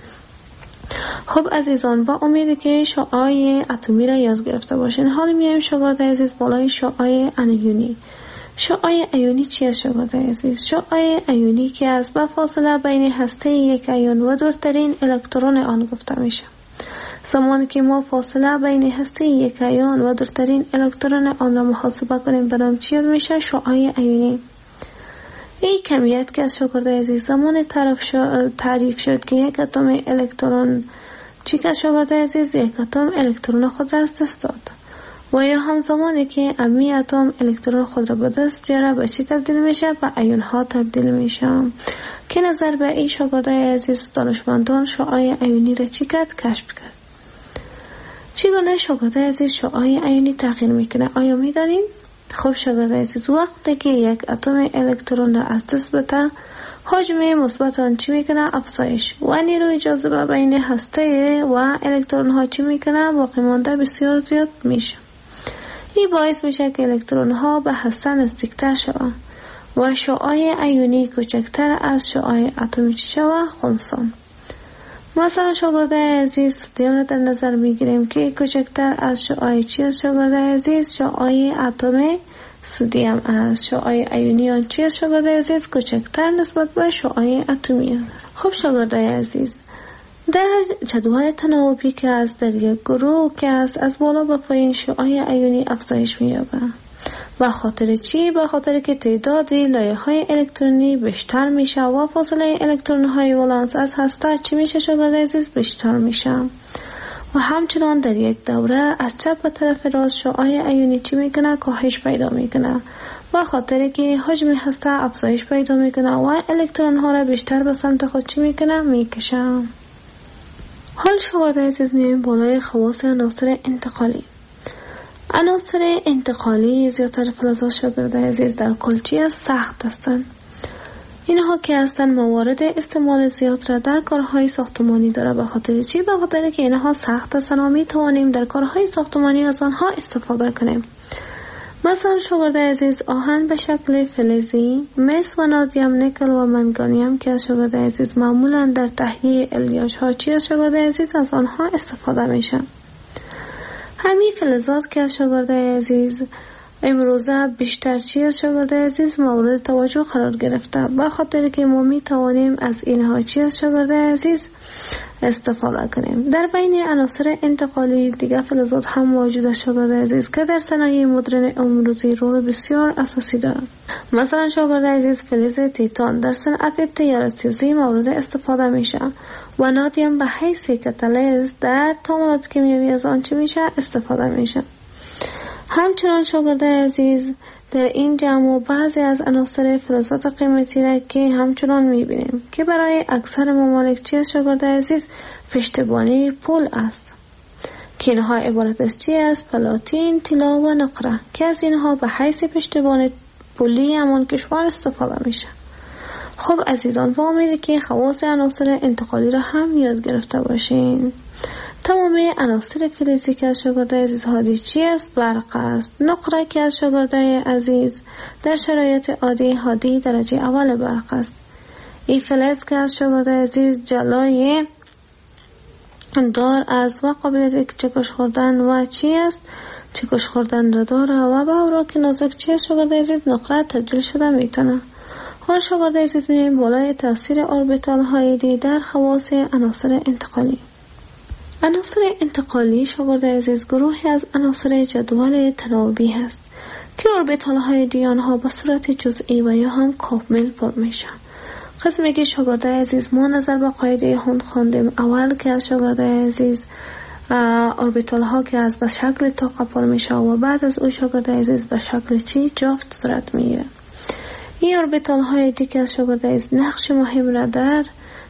خب عزیزان، با امیدی که شعاع اتمی را یاد گرفته باشین، حالا میایم شاگرد عزیز بالای شعاع انیونی. شعاع ایونی چی است شاگرد عزیز؟ شعاع ایونی که از به فاصله بین هسته یک ایون و دورترین الکترون آن گفته میشه. زمانی که ما فاصله بین هسته یک ایون و دورترین الکترون آن را محاسبه کنیم برام چی یاد میشه؟ شعاع ایونی. این کمیت که از شاگرد عزیز زمان تعریف شد که یک اتم الکترون چی که شاگرد عزیز؟ یک اتم الکترون خود را از دست داد و یا هم زمانی که امی اتم الکترون خود را به دست بیاره به چی تبدیل میشه؟ به ایون ها تبدیل میشه. که نظر به این شاگرد عزیز دانشمندان شعاع ایونی را چی کرد؟ کشف کرد. چگونه شاگرد عزیز شعاع ایونی تغییر میکنه؟ آیا میدانیم؟ خب شاگرد عزیز، وقتی که یک اتم الکترون را از دست بده، حجم مثبت آن چی میکنه؟ افزایش و نیروی جاذبه بین هسته و الکترون ها چی میکنه؟ باقی مانده بسیار زیاد میشه. این باعث میشه که الکترون ها به هسته نزدیکتر شوند و شعاع ایونی کوچکتر از شعاع اتمی چی شود؟ خنثی. مثلا شاگرد عزیز سودیم را در نظر میگیریم که کوچکتر از شعاع چی است شاگرد عزیز؟ شعاع اتم سودیم است. شعاع ایونی آن چی است شاگرد عزیز؟ کوچکتر نسبت به شعاع اتمی است. خب شاگرد عزیز، در جدول تناوبی که است در یک گروه که است از بالا به پایین شعاع ایونی افزایش می‌یابد. و خاطر چی؟ به خاطر که تعداد لایه‌های الکترونی بیشتر میشه و فاصله الکترون‌های ولانس از هسته چی میشه شاگرد عزیز؟ بیشتر میشه. و همچنان در یک دوره از چپ به طرف راست شعاع ایونی چی میکنه؟ کاهش پیدا میکنه و خاطر که حجم هسته افزایش پیدا میکنه و الکترون ها را بیشتر به سمت خود چی میکنه؟ میکشه. حال شاگرد عزیز میایم بالای خواص عناصر انتقالی. عناصر انتقالی زیادتر فلزات شاگرد عزیز در کل چی است؟ سخت هستند. اینها که هستن موارد استعمال زیاد را در کارهای ساختمانی داره. به خاطر چی؟ به خاطر که اینها سخت هستن و می توانیم در کارهای ساختمانی از آنها استفاده کنیم. مثلا شاگرد عزیز آهن به شکل فلزی، مس و نادیم، نیکل و منگانیم که از شاگرد عزیز معمولا در تهیه الیاژ ها چی از شاگرد عزیز از آنها استفاده میشن. همین فلزات که از شاگرد عزیز امروزه بیشتر چی از شاگرد عزیز مورد توجه قرار گرفته، به خاطر که ما می توانیم از اینها چی از شاگرد عزیز استفاده کنیم. در بین عناصر انتقالی دیگه فلزات هم موجود است شاگرد عزیز که در صنایع مدرن امروزی رول بسیار اساسی دارند. مثلا شاگرد عزیز فلز تیتان در صنعت طیاره‌سازی مورد استفاده میشه و نادیم به حیث کاتالیز در تعاملات کیمیایی از آن چی میشه استفاده میشه. همچنان شاگرد عزیز در این جمع بعضی از عناصر فلزات قیمتی را که همچنان میبینیم که برای اکثر ممالک چی است شاگرد عزیز؟ پشتبانی پول است که اینها عبارت از چی است؟ پلاتین، طلا و نقره که از اینها به حیث پشتبان پولی همان کشور استفاده میشه. خب عزیزان، با امیدی که خواص عناصر انتقالی را هم یاد گرفته باشین. تمام عناصر فلزی که از شاگرد عزیز هادی چی است؟ برق است. نقره که از شاگرد عزیز در شرایط عادی هادی درجه اول برق است. این فلز که از شاگرد عزیز جلای دار است و قابلیت چکش خوردن و چی است؟ چکش خوردن را داره و به اوراق نازک چی است شاگرد عزیز؟ نقره تبدیل شده میتونه. حال شاگرد عزیز می‌بینیم بالای تاثیر اوربیتال های دی در خواص عناصر انتقالی. عناصر انتقالی شاگرد عزیز گروهی از عناصر جدول تناوبی هست که اوربیتال های دی آنها به صورت جزئی و یا هم کامل پر میشن. قسمی که شاگرد عزیز ما نظر به قاعده هوند خواندیم اول که از شاگرد عزیز اوربیتال ها که از به شکل طاقه پر میشه و بعد از او شاگرد عزیز به شکل چی جفت صورت میگیره. این اوربیتال های دی که از شاگرد عزیز نقش مهم را در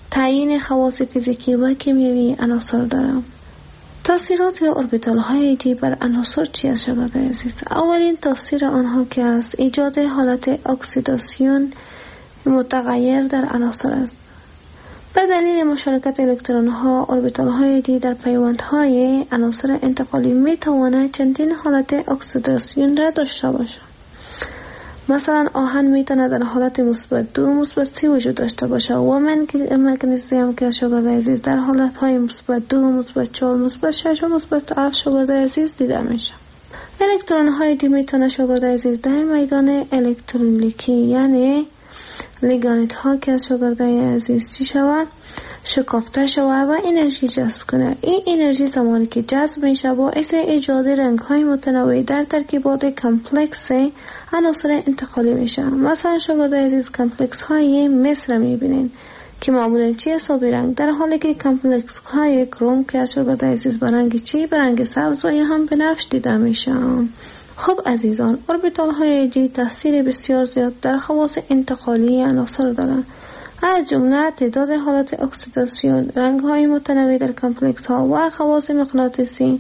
تعیین خواص فیزیکی و کیمیایی عناصر دارند. تاثیرات اوربیتال های دی بر عناصر چی است شاگردان عزیز؟ اولین تاثیر آنها که است ایجاد حالت اکسیداسیون متغیر در عناصر است. به دلیل مشارکت الکترون ها اوربیتال های دی در پیوند های عناصر انتقالی می تواند چندین حالت اکسیداسیون را داشته باشد. مثلا آهن می تواند در حالت مثبت 2 مثبت 3 وجود داشته باشد و مگنیزیم که شاگردان عزیز در حالت های مثبت 2 مثبت 4 مثبت 6 و مثبت 7 شاگردان عزیز دیده می شود. الکترون های دی می تواند شاگردان عزیز در میدان الکترونیکی یعنی لیگانیت ها که از شاگردان عزیز چی شود؟ شکافته شود و انرژی جذب کنه. این انرژی زمانی که جذب میشه باعث ایجاد رنگ های متنوع در ترکیبات کمپلکس عناصر انتقالی میشه. مثلا شاگردان عزیز کمپلکس های مس را میبینین که معمولا چی حسابی رنگ، در حالی که کمپلکس های کروم که از شاگردان عزیز به رنگ چی؟ به رنگ سبز و یا هم به نفش دیده میشه. خب عزیزان، اوربیتال های دی تاثیر بسیار زیاد در خواص انتقالی عناصر دارند. از جمله تعداد حالات اکسیداسیون، رنگ های متنوع در کمپلکس ها و خواص مغناطیسی،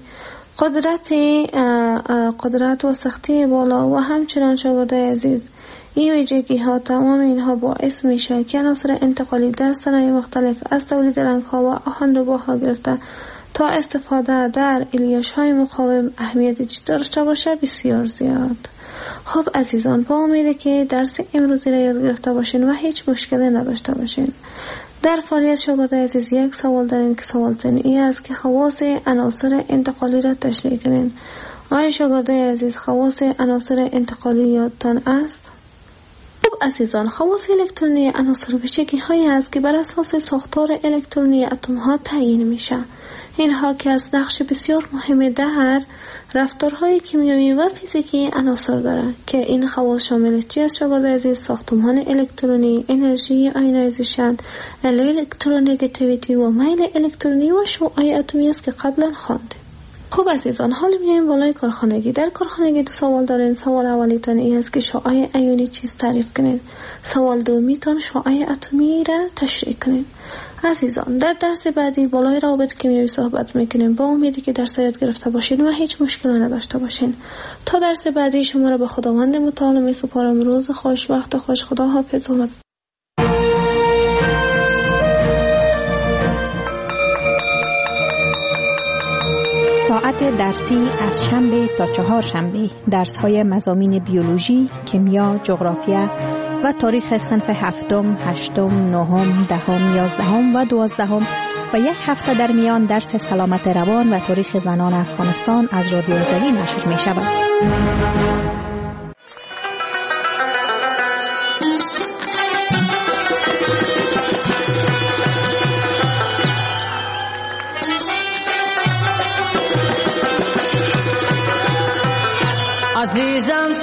قدرت و سختی بالا و همچنان شاگردان عزیز این ویژگی ها تمام اینها باعث میشه که عناصر انتقالی در صنایع مختلف از تولید رنگ ها و آهنربا ها گرفته تا استفاده در الیاش های مقاوم اهمیتی داشته باشه بسیار زیاد. خب عزیزان، با امیده که درس امروزی را یاد گرفته باشین و هیچ مشکلی نداشته باشین. در فعالیت شاگردان عزیز یک سوال دارین که سوال این است که خواص عناصر انتقالی را تشریح کنین. آیا شاگردان عزیز خواص عناصر انتقالی یادتان است؟ خب عزیزان، خواص الکترونی عناصر ویژگی هایی است که بر اساس ساختار الکترونی اتم ها تعیین میشه. اینها که از نقش بسیار مهم در رفتارهای کیمیایی و فیزیکی عناصر دارند که این خواص شامل چی است شاگردان عزیز؟ ساختمان الکترونی، انرژی آیونایزیشن، الکترونگتیویتی و میل الکترونی و شعاع اتمی است که قبلا خواندیم. خب عزیزان، حالا میایم بالای کارخانگی. در کارخانگی 2 سوال دارین. سوال اولیتان این است که شعاع ایونی چیست تعریف کنین. سوال دومیتان شعاع اتمی را تشریح کنین. عزیزان، در درس بعدی بالای روابط کیمیایی صحبت میکنیم. با امیدی که درس یاد گرفته باشین و هیچ مشکلی نداشته باشین. تا درس بعدی شما را به خداوند متعال میسپارم. روز خوش، وقت خوش. خدا حافظ. ساعت درسی از شنبه تا چهارشنبه درس‌های مضامین بیولوژی، کیمیا، جغرافیا و تاریخ صنف 7م، 8م، 9م، 10م، 11م و 12م و یک هفته در میان درس سلامت روان و تاریخ زنان افغانستان از رادیو جلی نشر می شود. عزیزم